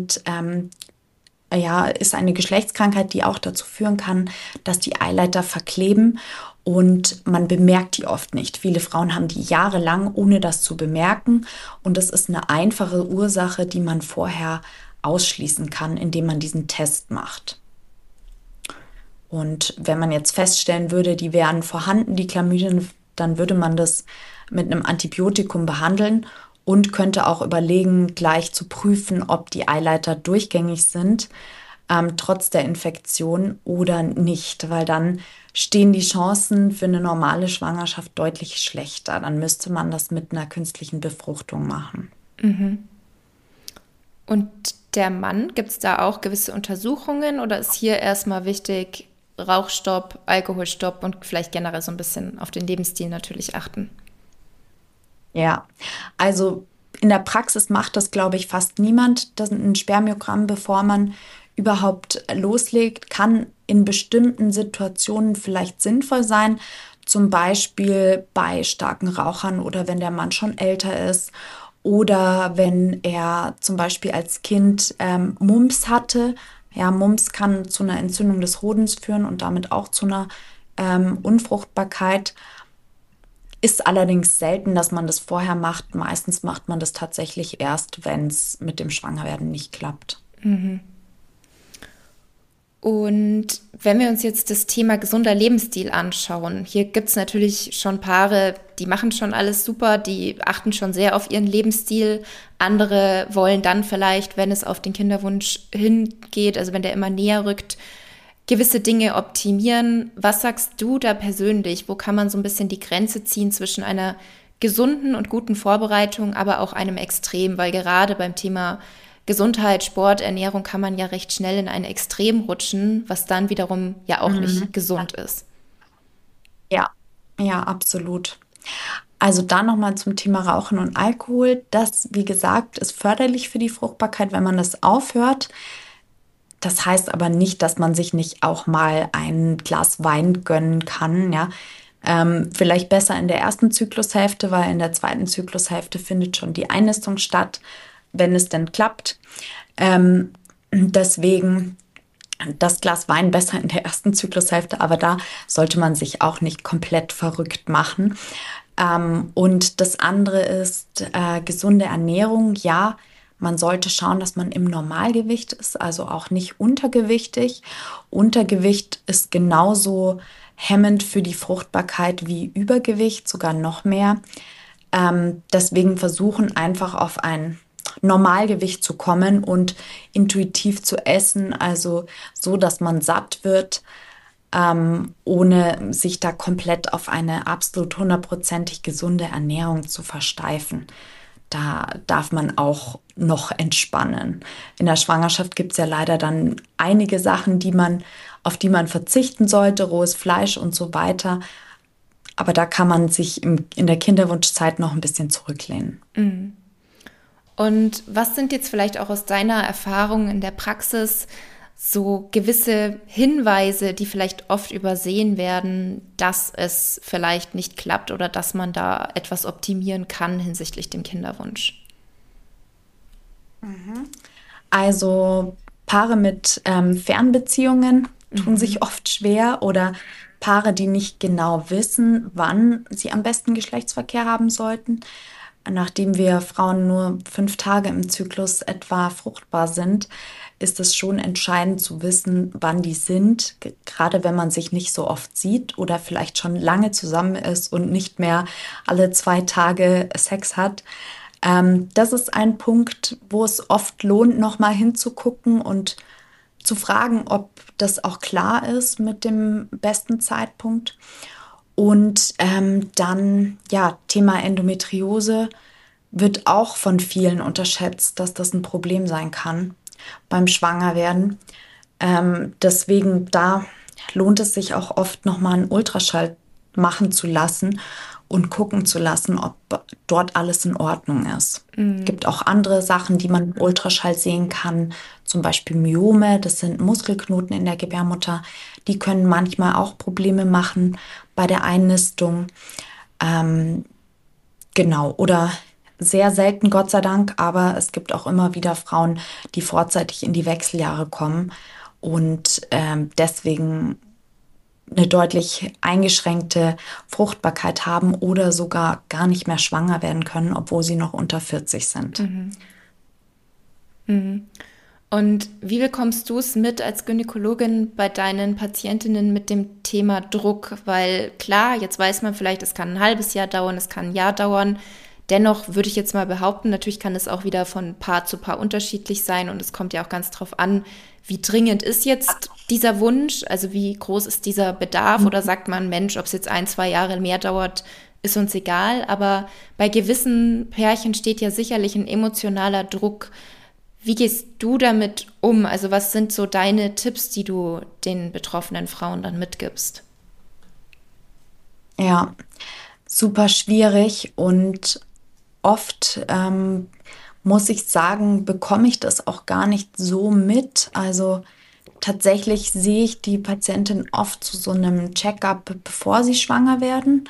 ist eine Geschlechtskrankheit, die auch dazu führen kann, dass die Eileiter verkleben. Und man bemerkt die oft nicht. Viele Frauen haben die jahrelang, ohne das zu bemerken. Und das ist eine einfache Ursache, die man vorher ausschließen kann, indem man diesen Test macht. Und wenn man jetzt feststellen würde, die wären vorhanden, die Chlamydien, dann würde man das mit einem Antibiotikum behandeln und könnte auch überlegen, gleich zu prüfen, ob die Eileiter durchgängig sind, trotz der Infektion oder nicht, weil dann stehen die Chancen für eine normale Schwangerschaft deutlich schlechter. Dann müsste man das mit einer künstlichen Befruchtung machen. Und der Mann, gibt es da auch gewisse Untersuchungen oder ist hier erstmal wichtig, Rauchstopp, Alkoholstopp und vielleicht generell so ein bisschen auf den Lebensstil natürlich achten? Ja, also in der Praxis macht das, glaube ich, fast niemand, das ein Spermiogramm, bevor man überhaupt loslegt, kann in bestimmten Situationen vielleicht sinnvoll sein, zum Beispiel bei starken Rauchern oder wenn der Mann schon älter ist oder wenn er zum Beispiel als Kind Mumps hatte. Ja, Mumps kann zu einer Entzündung des Hodens führen und damit auch zu einer Unfruchtbarkeit. Ist allerdings selten, dass man das vorher macht. Meistens macht man das tatsächlich erst, wenn es mit dem Schwangerwerden nicht klappt. Und wenn wir uns jetzt das Thema gesunder Lebensstil anschauen, hier gibt es natürlich schon Paare, die machen schon alles super, die achten schon sehr auf ihren Lebensstil. Andere wollen dann vielleicht, wenn es auf den Kinderwunsch hingeht, also wenn der immer näher rückt, gewisse Dinge optimieren. Was sagst du da persönlich? Wo kann man so ein bisschen die Grenze ziehen zwischen einer gesunden und guten Vorbereitung, aber auch einem Extrem? Weil gerade beim Thema Gesundheit, Sport, Ernährung kann man ja recht schnell in ein Extrem rutschen, was dann wiederum ja auch nicht gesund ist. Ja, ja, absolut. Also da nochmal zum Thema Rauchen und Alkohol. Das, wie gesagt, ist förderlich für die Fruchtbarkeit, wenn man das aufhört. Das heißt aber nicht, dass man sich nicht auch mal ein Glas Wein gönnen kann, ja. Vielleicht besser in der ersten Zyklushälfte, weil in der zweiten Zyklushälfte findet schon die Einnistung statt, wenn es denn klappt. Deswegen das Glas Wein besser in der ersten Zyklushälfte, aber da sollte man sich auch nicht komplett verrückt machen. Und das andere ist gesunde Ernährung. Ja, man sollte schauen, dass man im Normalgewicht ist, also auch nicht untergewichtig. Untergewicht ist genauso hemmend für die Fruchtbarkeit wie Übergewicht, sogar noch mehr. Deswegen versuchen einfach auf ein Normalgewicht zu kommen und intuitiv zu essen, also so, dass man satt wird, ohne sich da komplett auf eine absolut hundertprozentig gesunde Ernährung zu versteifen. Da darf man auch noch entspannen. In der Schwangerschaft gibt es ja leider dann einige Sachen, auf die man verzichten sollte, rohes Fleisch und so weiter. Aber da kann man sich in der Kinderwunschzeit noch ein bisschen zurücklehnen. Mhm. Und was sind jetzt vielleicht auch aus deiner Erfahrung in der Praxis so gewisse Hinweise, die vielleicht oft übersehen werden, dass es vielleicht nicht klappt oder dass man da etwas optimieren kann hinsichtlich dem Kinderwunsch? Also Paare mit Fernbeziehungen tun sich oft schwer oder Paare, die nicht genau wissen, wann sie am besten Geschlechtsverkehr haben sollten. Nachdem wir Frauen nur 5 Tage im Zyklus etwa fruchtbar sind, ist es schon entscheidend zu wissen, wann die sind, gerade wenn man sich nicht so oft sieht oder vielleicht schon lange zusammen ist und nicht mehr alle 2 Tage Sex hat. Das ist ein Punkt, wo es oft lohnt, nochmal hinzugucken und zu fragen, ob das auch klar ist mit dem besten Zeitpunkt. Und dann, ja, Thema Endometriose wird auch von vielen unterschätzt, dass das ein Problem sein kann beim Schwangerwerden. Deswegen, da lohnt es sich auch oft nochmal einen Ultraschall machen zu lassen und gucken zu lassen, ob dort alles in Ordnung ist. Es gibt auch andere Sachen, die man im Ultraschall sehen kann, zum Beispiel Myome, das sind Muskelknoten in der Gebärmutter, die können manchmal auch Probleme machen bei der Einnistung. Genau, oder sehr selten, Gott sei Dank, aber es gibt auch immer wieder Frauen, die vorzeitig in die Wechseljahre kommen und deswegen eine deutlich eingeschränkte Fruchtbarkeit haben oder sogar gar nicht mehr schwanger werden können, obwohl sie noch unter 40 sind. Und wie bekommst du es mit als Gynäkologin bei deinen Patientinnen mit dem Thema Druck? Weil klar, jetzt weiß man vielleicht, es kann ein halbes Jahr dauern, es kann ein Jahr dauern. Dennoch würde ich jetzt mal behaupten, natürlich kann es auch wieder von Paar zu Paar unterschiedlich sein und es kommt ja auch ganz drauf an, wie dringend ist jetzt dieser Wunsch, also wie groß ist dieser Bedarf oder sagt man, Mensch, ob es jetzt 1, 2 Jahre mehr dauert, ist uns egal, aber bei gewissen Pärchen steht ja sicherlich ein emotionaler Druck. Wie gehst du damit um? Also was sind so deine Tipps, die du den betroffenen Frauen dann mitgibst? Ja, super schwierig und oft muss ich sagen, bekomme ich das auch gar nicht so mit. Also tatsächlich sehe ich die Patientin oft zu so einem Check-up, bevor sie schwanger werden,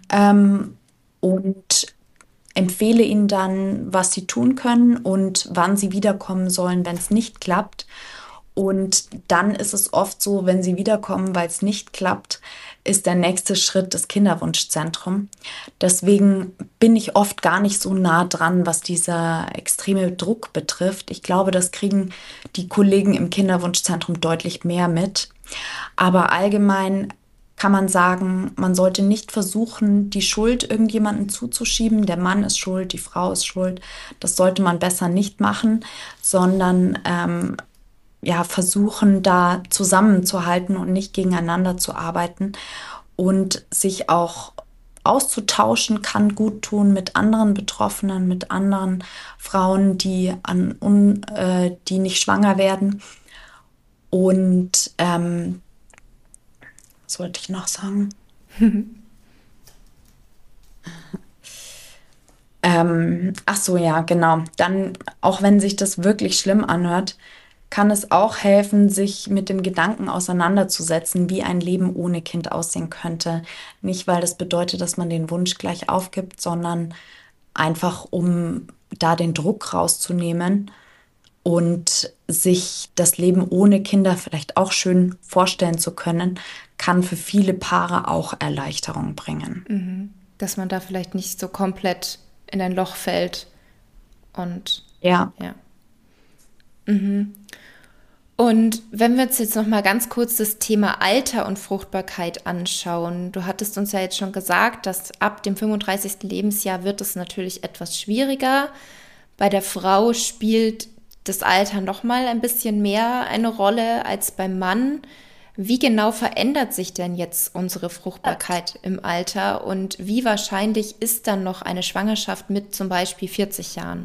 und empfehle ihnen dann, was sie tun können und wann sie wiederkommen sollen, wenn es nicht klappt. Und dann ist es oft so, wenn sie wiederkommen, weil es nicht klappt, ist der nächste Schritt das Kinderwunschzentrum. Deswegen bin ich oft gar nicht so nah dran, was dieser extreme Druck betrifft. Ich glaube, das kriegen die Kollegen im Kinderwunschzentrum deutlich mehr mit. Aber allgemein kann man sagen, man sollte nicht versuchen, die Schuld irgendjemandem zuzuschieben. Der Mann ist schuld, die Frau ist schuld. Das sollte man besser nicht machen, sondern ja, versuchen, da zusammenzuhalten und nicht gegeneinander zu arbeiten und sich auch auszutauschen kann gut tun mit anderen Betroffenen, mit anderen Frauen, die die nicht schwanger werden. Und was wollte ich noch sagen? Ach so, ja, genau. Dann, auch wenn sich das wirklich schlimm anhört, kann es auch helfen, sich mit dem Gedanken auseinanderzusetzen, wie ein Leben ohne Kind aussehen könnte. Nicht, weil das bedeutet, dass man den Wunsch gleich aufgibt, sondern einfach, um da den Druck rauszunehmen und sich das Leben ohne Kinder vielleicht auch schön vorstellen zu können, kann für viele Paare auch Erleichterung bringen. Dass man da vielleicht nicht so komplett in ein Loch fällt und Ja. ja. Und wenn wir uns jetzt noch mal ganz kurz das Thema Alter und Fruchtbarkeit anschauen. Du hattest uns ja jetzt schon gesagt, dass ab dem 35. Lebensjahr wird es natürlich etwas schwieriger. Bei der Frau spielt das Alter noch mal ein bisschen mehr eine Rolle als beim Mann. Wie genau verändert sich denn jetzt unsere Fruchtbarkeit im Alter und wie wahrscheinlich ist dann noch eine Schwangerschaft mit zum Beispiel 40 Jahren?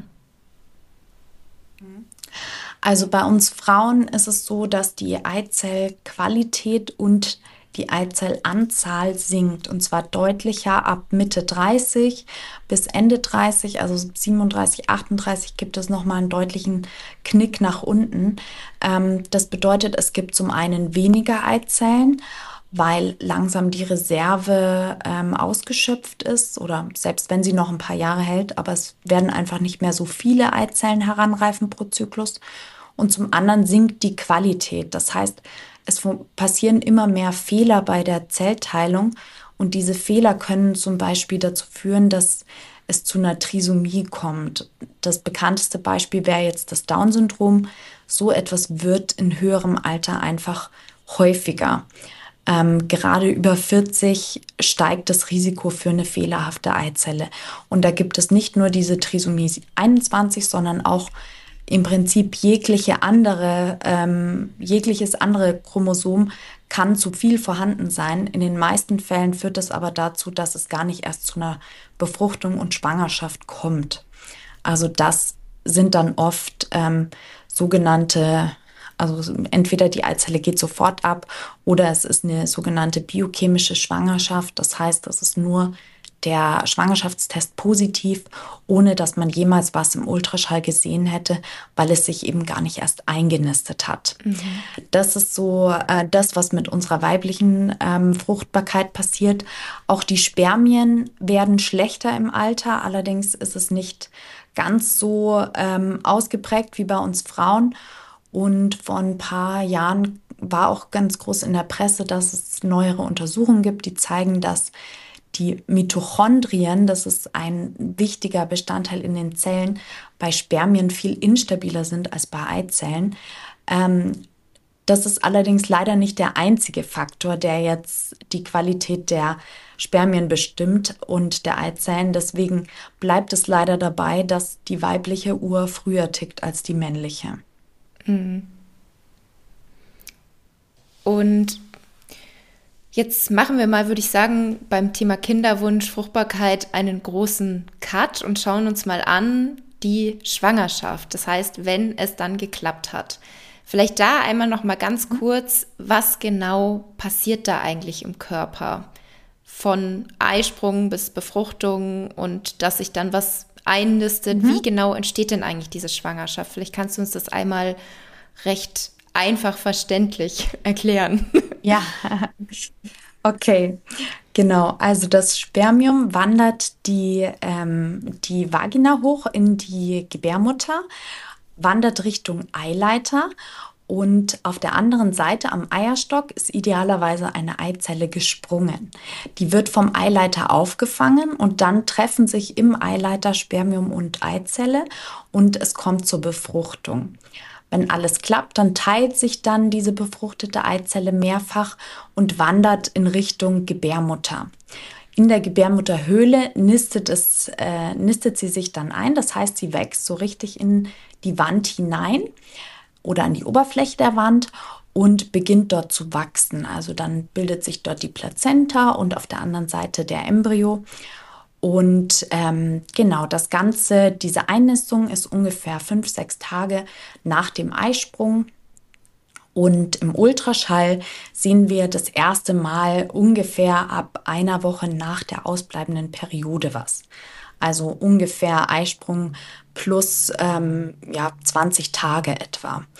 Also bei uns Frauen ist es so, dass die Eizellqualität und die Eizellanzahl sinkt. Und zwar deutlicher ab Mitte 30 bis Ende 30, also 37, 38 gibt es nochmal einen deutlichen Knick nach unten. Das bedeutet, es gibt zum einen weniger Eizellen, weil langsam die Reserve ausgeschöpft ist oder selbst wenn sie noch ein paar Jahre hält, aber es werden einfach nicht mehr so viele Eizellen heranreifen pro Zyklus. Und zum anderen sinkt die Qualität. Das heißt, es passieren immer mehr Fehler bei der Zellteilung und diese Fehler können zum Beispiel dazu führen, dass es zu einer Trisomie kommt. Das bekannteste Beispiel wäre jetzt das Down-Syndrom. So etwas wird in höherem Alter einfach häufiger. Gerade über 40 steigt das Risiko für eine fehlerhafte Eizelle. Und da gibt es nicht nur diese Trisomie 21, sondern auch im Prinzip jegliches andere Chromosom kann zu viel vorhanden sein. In den meisten Fällen führt es aber dazu, dass es gar nicht erst zu einer Befruchtung und Schwangerschaft kommt. Also das sind dann oft sogenannte, also entweder die Eizelle geht sofort ab oder es ist eine sogenannte biochemische Schwangerschaft. Das heißt, es ist nur der Schwangerschaftstest positiv, ohne dass man jemals was im Ultraschall gesehen hätte, weil es sich eben gar nicht erst eingenistet hat. Das ist so das, was mit unserer weiblichen Fruchtbarkeit passiert. Auch die Spermien werden schlechter im Alter, allerdings ist es nicht ganz so ausgeprägt wie bei uns Frauen. Und vor ein paar Jahren war auch ganz groß in der Presse, dass es neuere Untersuchungen gibt, die zeigen, dass die Mitochondrien, das ist ein wichtiger Bestandteil in den Zellen, bei Spermien viel instabiler sind als bei Eizellen. Das ist allerdings leider nicht der einzige Faktor, der jetzt die Qualität der Spermien bestimmt und der Eizellen. Deswegen bleibt es leider dabei, dass die weibliche Uhr früher tickt als die männliche. Und jetzt machen wir mal, würde ich sagen, beim Thema Kinderwunsch, Fruchtbarkeit einen großen Cut und schauen uns mal an die Schwangerschaft. Das heißt, wenn es dann geklappt hat. Vielleicht da einmal noch mal ganz kurz, was genau passiert da eigentlich im Körper? Von Eisprung bis Befruchtung und dass sich dann was einnistet. Wie genau entsteht denn eigentlich diese Schwangerschaft? Vielleicht kannst du uns das einmal recht einfach verständlich erklären. Ja, okay, genau. Also das Spermium wandert die Vagina hoch in die Gebärmutter, wandert Richtung Eileiter und auf der anderen Seite am Eierstock ist idealerweise eine Eizelle gesprungen. Die wird vom Eileiter aufgefangen und dann treffen sich im Eileiter Spermium und Eizelle und es kommt zur Befruchtung. Wenn alles klappt, dann teilt sich dann diese befruchtete Eizelle mehrfach und wandert in Richtung Gebärmutter. In der Gebärmutterhöhle nistet sie sich dann ein. Das heißt, sie wächst so richtig in die Wand hinein oder an die Oberfläche der Wand und beginnt dort zu wachsen. Also dann bildet sich dort die Plazenta und auf der anderen Seite der Embryo. Und genau, das Ganze, diese Einnistung ist ungefähr 5, 6 Tage nach dem Eisprung. Und im Ultraschall sehen wir das erste Mal ungefähr ab einer Woche nach der ausbleibenden Periode was. Also ungefähr Eisprung plus 20 Tage etwa.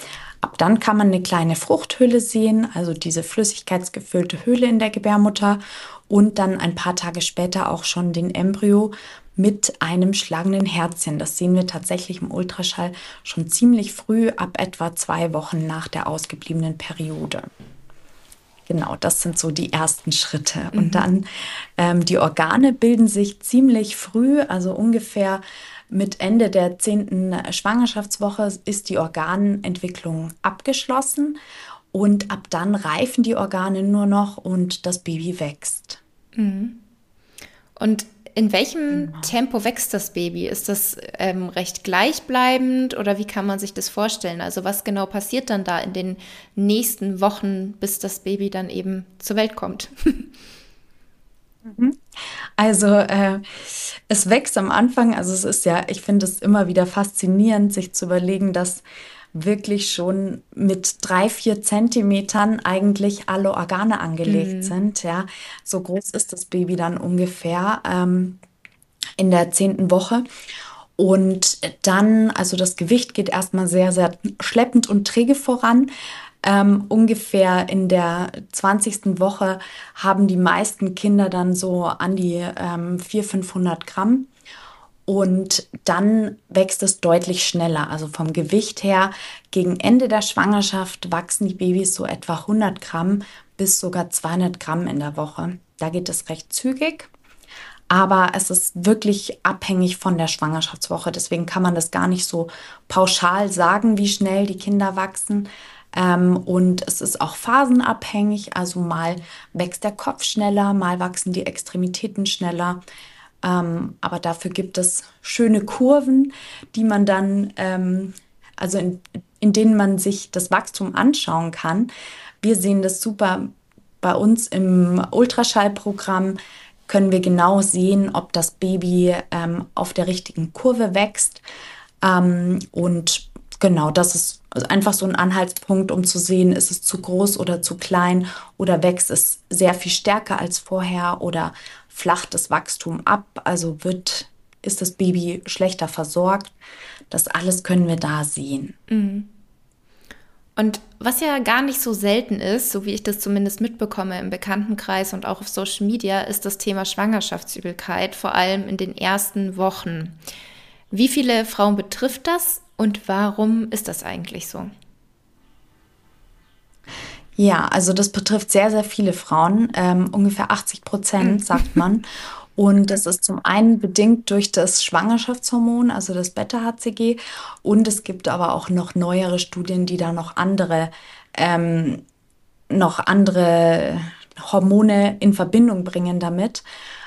Ab dann kann man eine kleine Fruchthülle sehen, also diese flüssigkeitsgefüllte Höhle in der Gebärmutter und dann ein paar Tage später auch schon den Embryo mit einem schlagenden Herzchen. Das sehen wir tatsächlich im Ultraschall schon ziemlich früh, ab etwa 2 Wochen nach der ausgebliebenen Periode. Genau, das sind so die ersten Schritte. Und dann die Organe bilden sich ziemlich früh, also ungefähr mit Ende der 10. Schwangerschaftswoche ist die Organentwicklung abgeschlossen und ab dann reifen die Organe nur noch und das Baby wächst. Und in welchem Tempo wächst das Baby? Ist das recht gleichbleibend oder wie kann man sich das vorstellen? Also was genau passiert dann da in den nächsten Wochen, bis das Baby dann eben zur Welt kommt? Also es wächst am Anfang, also es ist ja, ich finde es immer wieder faszinierend, sich zu überlegen, dass wirklich schon mit 3, 4 Zentimetern eigentlich alle Organe angelegt sind. Ja, so groß ist das Baby dann ungefähr in der 10. Woche. Und dann, also das Gewicht geht erstmal sehr, sehr schleppend und träge voran. Ungefähr in der 20. Woche haben die meisten Kinder dann so an die 400, 500 Gramm. Und dann wächst es deutlich schneller. Also vom Gewicht her, gegen Ende der Schwangerschaft wachsen die Babys so etwa 100 Gramm bis sogar 200 Gramm in der Woche. Da geht es recht zügig. Aber es ist wirklich abhängig von der Schwangerschaftswoche. Deswegen kann man das gar nicht so pauschal sagen, wie schnell die Kinder wachsen. Und es ist auch phasenabhängig. Also mal wächst der Kopf schneller, mal wachsen die Extremitäten schneller. Aber dafür gibt es schöne Kurven, die man dann, also in denen man sich das Wachstum anschauen kann. Wir sehen das super bei uns im Ultraschallprogramm, können wir genau sehen, ob das Baby auf der richtigen Kurve wächst. Und genau, das ist einfach so ein Anhaltspunkt, um zu sehen, ist es zu groß oder zu klein oder wächst es sehr viel stärker als vorher oder flacht das Wachstum ab, also ist das Baby schlechter versorgt. Das alles können wir da sehen. Und was ja gar nicht so selten ist, so wie ich das zumindest mitbekomme im Bekanntenkreis und auch auf Social Media, ist das Thema Schwangerschaftsübelkeit, vor allem in den ersten Wochen. Wie viele Frauen betrifft das und warum ist das eigentlich so? Ja, also das betrifft sehr, sehr viele Frauen, ungefähr 80%, sagt man. Und das ist zum einen bedingt durch das Schwangerschaftshormon, also das Beta-HCG. Und es gibt aber auch noch neuere Studien, die da noch andere Hormone in Verbindung bringen damit.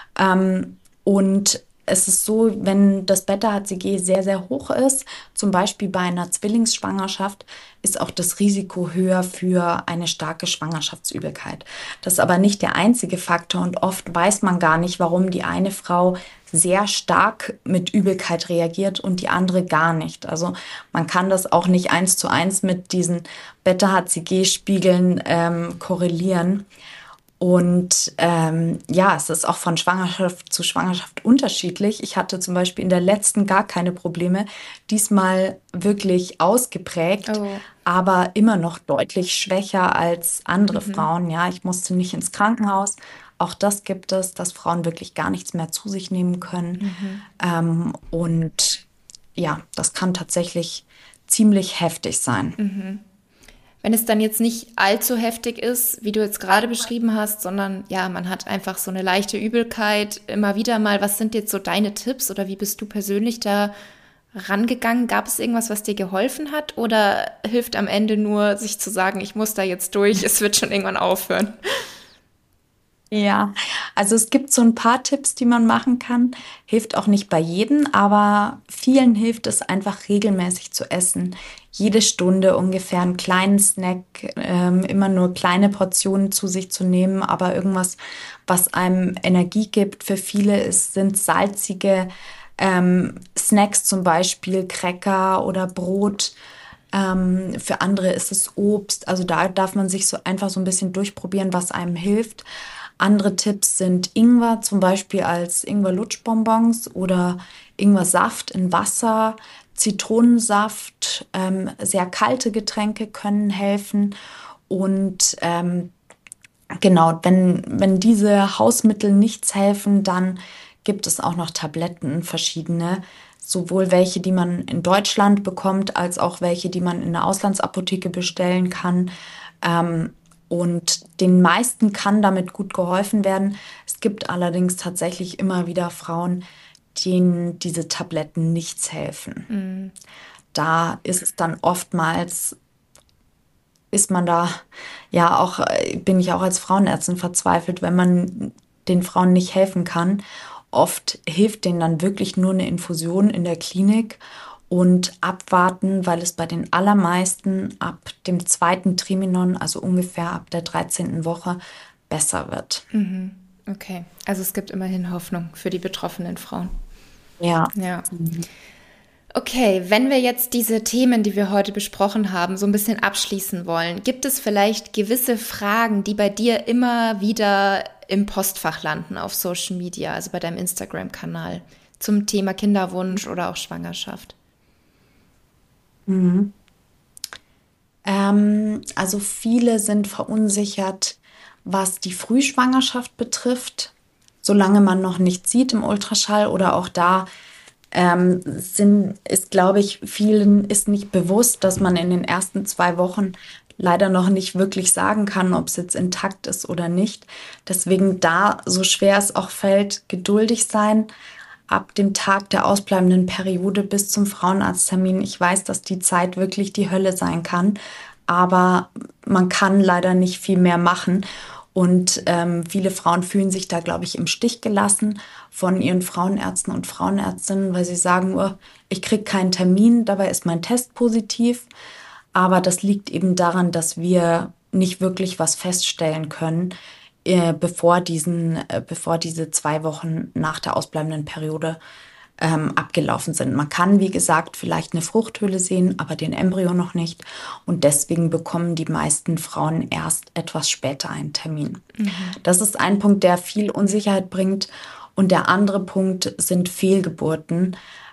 Und es ist so, wenn das Beta-HCG sehr, sehr hoch ist, zum Beispiel bei einer Zwillingsschwangerschaft, ist auch das Risiko höher für eine starke Schwangerschaftsübelkeit. Das ist aber nicht der einzige Faktor und oft weiß man gar nicht, warum die eine Frau sehr stark mit Übelkeit reagiert und die andere gar nicht. Also man kann das auch nicht 1:1 mit diesen Beta-HCG-Spiegeln korrelieren. Und ja, es ist auch von Schwangerschaft zu Schwangerschaft unterschiedlich. Ich hatte zum Beispiel in der letzten gar keine Probleme, diesmal wirklich ausgeprägt, Oh. aber immer noch deutlich schwächer als andere Frauen. Ja, ich musste nicht ins Krankenhaus. Auch das gibt es, dass Frauen wirklich gar nichts mehr zu sich nehmen können. Und ja, das kann tatsächlich ziemlich heftig sein. Wenn es dann jetzt nicht allzu heftig ist, wie du jetzt gerade beschrieben hast, sondern ja, man hat einfach so eine leichte Übelkeit immer wieder mal. Was sind jetzt so deine Tipps oder wie bist du persönlich da rangegangen? Gab es irgendwas, was dir geholfen hat oder hilft am Ende nur, sich zu sagen, ich muss da jetzt durch, es wird schon irgendwann aufhören? Ja, also es gibt so ein paar Tipps, die man machen kann. Hilft auch nicht bei jedem, aber vielen hilft es einfach regelmäßig zu essen. Jede Stunde ungefähr einen kleinen Snack, immer nur kleine Portionen zu sich zu nehmen, aber irgendwas, was einem Energie gibt. Für viele sind salzige Snacks, zum Beispiel Cracker oder Brot. Für andere ist es Obst. Also da darf man sich so einfach so ein bisschen durchprobieren, was einem hilft. Andere Tipps sind Ingwer, zum Beispiel als Ingwer-Lutschbonbons oder Ingwer-Saft in Wasser, Zitronensaft, sehr kalte Getränke können helfen. Und genau, wenn diese Hausmittel nichts helfen, dann gibt es auch noch Tabletten, verschiedene. Sowohl welche, die man in Deutschland bekommt, als auch welche, die man in der Auslandsapotheke bestellen kann. Ähm, und den meisten kann damit gut geholfen werden. Es gibt allerdings tatsächlich immer wieder Frauen, denen diese Tabletten nichts helfen. Da ist es dann oftmals, ist man da ja auch, bin ich auch als Frauenärztin verzweifelt, wenn man den Frauen nicht helfen kann. Oft hilft denen dann wirklich nur eine Infusion in der Klinik und abwarten, weil es bei den allermeisten ab dem zweiten Trimenon, also ungefähr ab der 13. Woche, besser wird. Okay, also es gibt immerhin Hoffnung für die betroffenen Frauen. Ja. Ja. Okay, wenn wir jetzt diese Themen, die wir heute besprochen haben, so ein bisschen abschließen wollen, gibt es vielleicht gewisse Fragen, die bei dir immer wieder im Postfach landen auf Social Media, also bei deinem Instagram-Kanal, zum Thema Kinderwunsch oder auch Schwangerschaft? Also viele sind verunsichert, was die Frühschwangerschaft betrifft, solange man noch nichts sieht im Ultraschall oder auch da ist, glaube ich, vielen ist nicht bewusst, dass man in den ersten 2 Wochen leider noch nicht wirklich sagen kann, ob es jetzt intakt ist oder nicht. Deswegen da, so schwer es auch fällt, geduldig sein. Ab dem Tag der ausbleibenden Periode bis zum Frauenarzttermin. Ich weiß, dass die Zeit wirklich die Hölle sein kann, aber man kann leider nicht viel mehr machen. Und viele Frauen fühlen sich da, glaube ich, im Stich gelassen von ihren Frauenärzten und Frauenärztinnen, weil sie sagen, oh, ich kriege keinen Termin, dabei ist mein Test positiv. Aber das liegt eben daran, dass wir nicht wirklich was feststellen können, bevor diese 2 Wochen nach der ausbleibenden Periode abgelaufen sind. Man kann, wie gesagt, vielleicht eine Fruchthöhle sehen, aber den Embryo noch nicht. Und deswegen bekommen die meisten Frauen erst etwas später einen Termin. Das ist ein Punkt, der viel Unsicherheit bringt. Und der andere Punkt sind Fehlgeburten.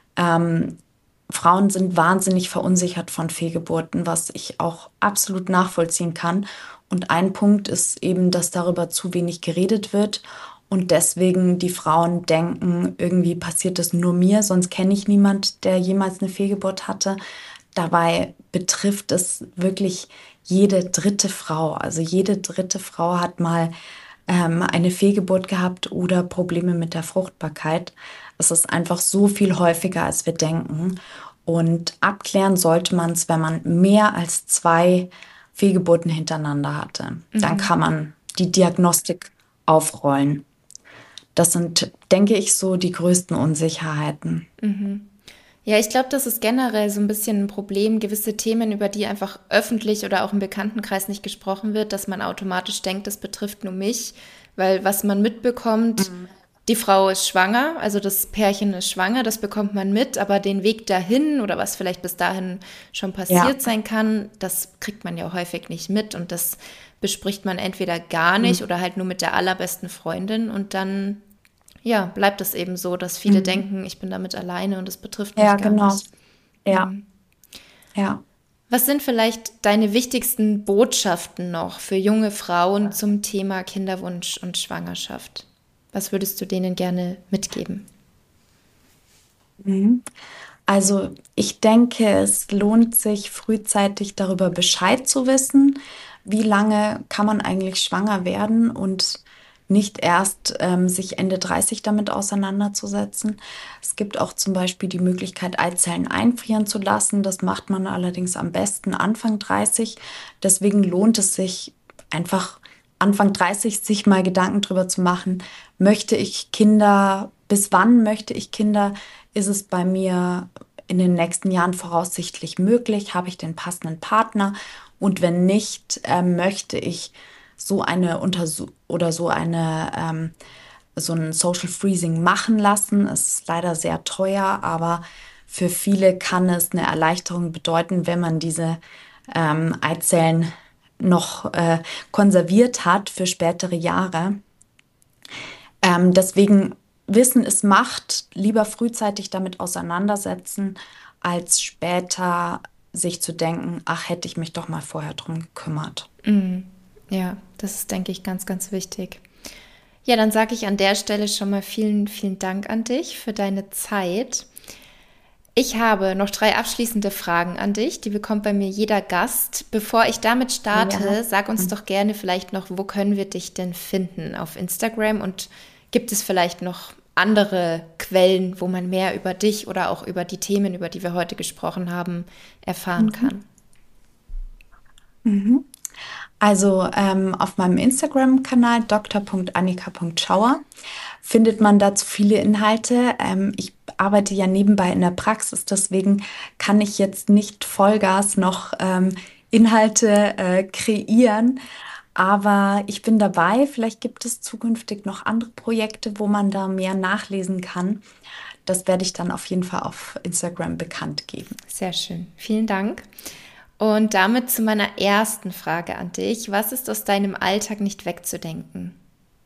Frauen sind wahnsinnig verunsichert von Fehlgeburten, was ich auch absolut nachvollziehen kann. Und ein Punkt ist eben, dass darüber zu wenig geredet wird und deswegen die Frauen denken, irgendwie passiert das nur mir, sonst kenne ich niemand, der jemals eine Fehlgeburt hatte. Dabei betrifft es wirklich jede dritte Frau. Also jede dritte Frau hat mal eine Fehlgeburt gehabt oder Probleme mit der Fruchtbarkeit. Es ist einfach so viel häufiger, als wir denken. Und abklären sollte man es, wenn man mehr als 2 Fehlgeburten hintereinander hatte. Dann kann man die Diagnostik aufrollen. Das sind, denke ich, so die größten Unsicherheiten. Ja, ich glaube, das ist generell so ein bisschen ein Problem, gewisse Themen, über die einfach öffentlich oder auch im Bekanntenkreis nicht gesprochen wird, dass man automatisch denkt, das betrifft nur mich, weil was man mitbekommt, die Frau ist schwanger, also das Pärchen ist schwanger, das bekommt man mit, aber den Weg dahin oder was vielleicht bis dahin schon passiert sein kann, das kriegt man ja häufig nicht mit und das bespricht man entweder gar nicht oder halt nur mit der allerbesten Freundin und dann ja, bleibt es eben so, dass viele denken, ich bin damit alleine und es betrifft mich gar nicht. Ja, ja. Was sind vielleicht deine wichtigsten Botschaften noch für junge Frauen zum Thema Kinderwunsch und Schwangerschaft? Was würdest du denen gerne mitgeben? Also ich denke, es lohnt sich frühzeitig darüber Bescheid zu wissen, wie lange kann man eigentlich schwanger werden und nicht erst sich Ende 30 damit auseinanderzusetzen. Es gibt auch zum Beispiel die Möglichkeit, Eizellen einfrieren zu lassen. Das macht man allerdings am besten Anfang 30. Deswegen lohnt es sich einfach Anfang 30 sich mal Gedanken drüber zu machen, möchte ich Kinder, bis wann möchte ich Kinder? Ist es bei mir in den nächsten Jahren voraussichtlich möglich? Habe ich den passenden Partner? Und wenn nicht, möchte ich so eine so ein Social Freezing machen lassen. Es ist leider sehr teuer, aber für viele kann es eine Erleichterung bedeuten, wenn man diese Eizellen noch konserviert hat für spätere Jahre. Deswegen Wissen ist Macht, lieber frühzeitig damit auseinandersetzen, als später sich zu denken, ach, hätte ich mich doch mal vorher drum gekümmert. Ja, das ist, denke ich, ganz, ganz wichtig. Ja, dann sage ich an der Stelle schon mal vielen, vielen Dank an dich für deine Zeit. Ich habe noch 3 abschließende Fragen an dich, die bekommt bei mir jeder Gast. Bevor ich damit starte, sag uns doch gerne vielleicht noch, wo können wir dich denn finden auf Instagram und gibt es vielleicht noch andere Quellen, wo man mehr über dich oder auch über die Themen, über die wir heute gesprochen haben, erfahren kann? Also auf meinem Instagram-Kanal dr.annika.schauer findet man dazu viele Inhalte. Ich arbeite ja nebenbei in der Praxis, deswegen kann ich jetzt nicht Vollgas noch Inhalte kreieren. Aber ich bin dabei. Vielleicht gibt es zukünftig noch andere Projekte, wo man da mehr nachlesen kann. Das werde ich dann auf jeden Fall auf Instagram bekannt geben. Sehr schön. Vielen Dank. Und damit zu meiner ersten Frage an dich. Was ist aus deinem Alltag nicht wegzudenken?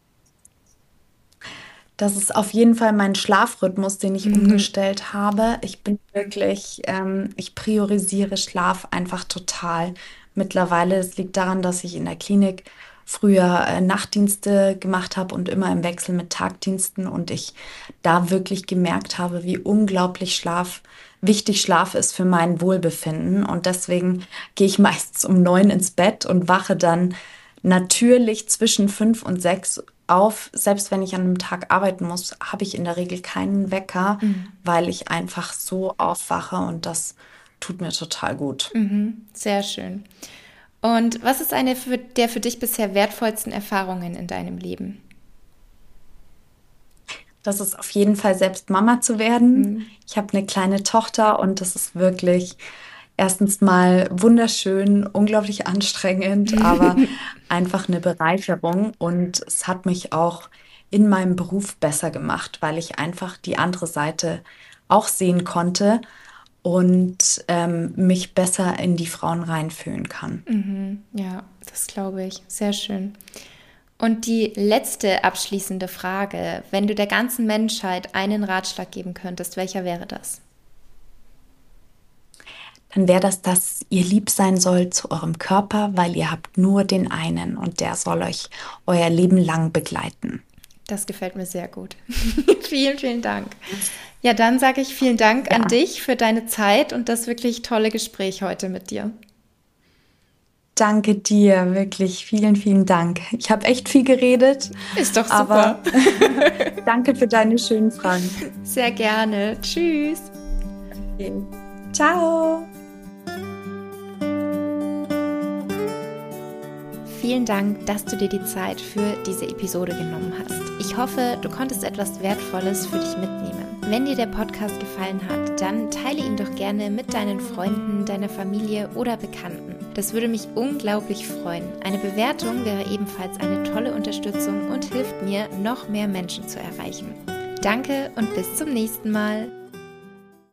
Das ist auf jeden Fall mein Schlafrhythmus, den ich umgestellt habe. Ich bin wirklich, ich priorisiere Schlaf einfach total mittlerweile. Es liegt daran, dass ich in der Klinik früher Nachtdienste gemacht habe und immer im Wechsel mit Tagdiensten und ich da wirklich gemerkt habe, wie unglaublich wichtig Schlaf ist für mein Wohlbefinden. Und deswegen gehe ich meistens um 9 ins Bett und wache dann natürlich zwischen 5 und 6 auf. Selbst wenn ich an einem Tag arbeiten muss, habe ich in der Regel keinen Wecker, weil ich einfach so aufwache und das tut mir total gut. Sehr schön. Und was ist eine der für dich bisher wertvollsten Erfahrungen in deinem Leben? Das ist auf jeden Fall selbst Mama zu werden. Ich habe eine kleine Tochter und das ist wirklich erstens mal wunderschön, unglaublich anstrengend, aber einfach eine Bereicherung. Und es hat mich auch in meinem Beruf besser gemacht, weil ich einfach die andere Seite auch sehen konnte und mich besser in die Frauen reinfühlen kann. Ja, das glaube ich. Sehr schön. Und die letzte abschließende Frage, wenn du der ganzen Menschheit einen Ratschlag geben könntest, welcher wäre das? Dann wäre das, dass ihr lieb sein sollt zu eurem Körper, weil ihr habt nur den einen und der soll euch euer Leben lang begleiten. Das gefällt mir sehr gut. Vielen, vielen Dank. Ja, dann sage ich vielen Dank an dich für deine Zeit und das wirklich tolle Gespräch heute mit dir. Danke dir, wirklich vielen, vielen Dank. Ich habe echt viel geredet. Ist doch super. Aber danke für deine schönen Fragen. Sehr gerne. Tschüss. Okay. Ciao. Vielen Dank, dass du dir die Zeit für diese Episode genommen hast. Ich hoffe, du konntest etwas Wertvolles für dich mitnehmen. Wenn dir der Podcast gefallen hat, dann teile ihn doch gerne mit deinen Freunden, deiner Familie oder Bekannten. Das würde mich unglaublich freuen. Eine Bewertung wäre ebenfalls eine tolle Unterstützung und hilft mir, noch mehr Menschen zu erreichen. Danke und bis zum nächsten Mal.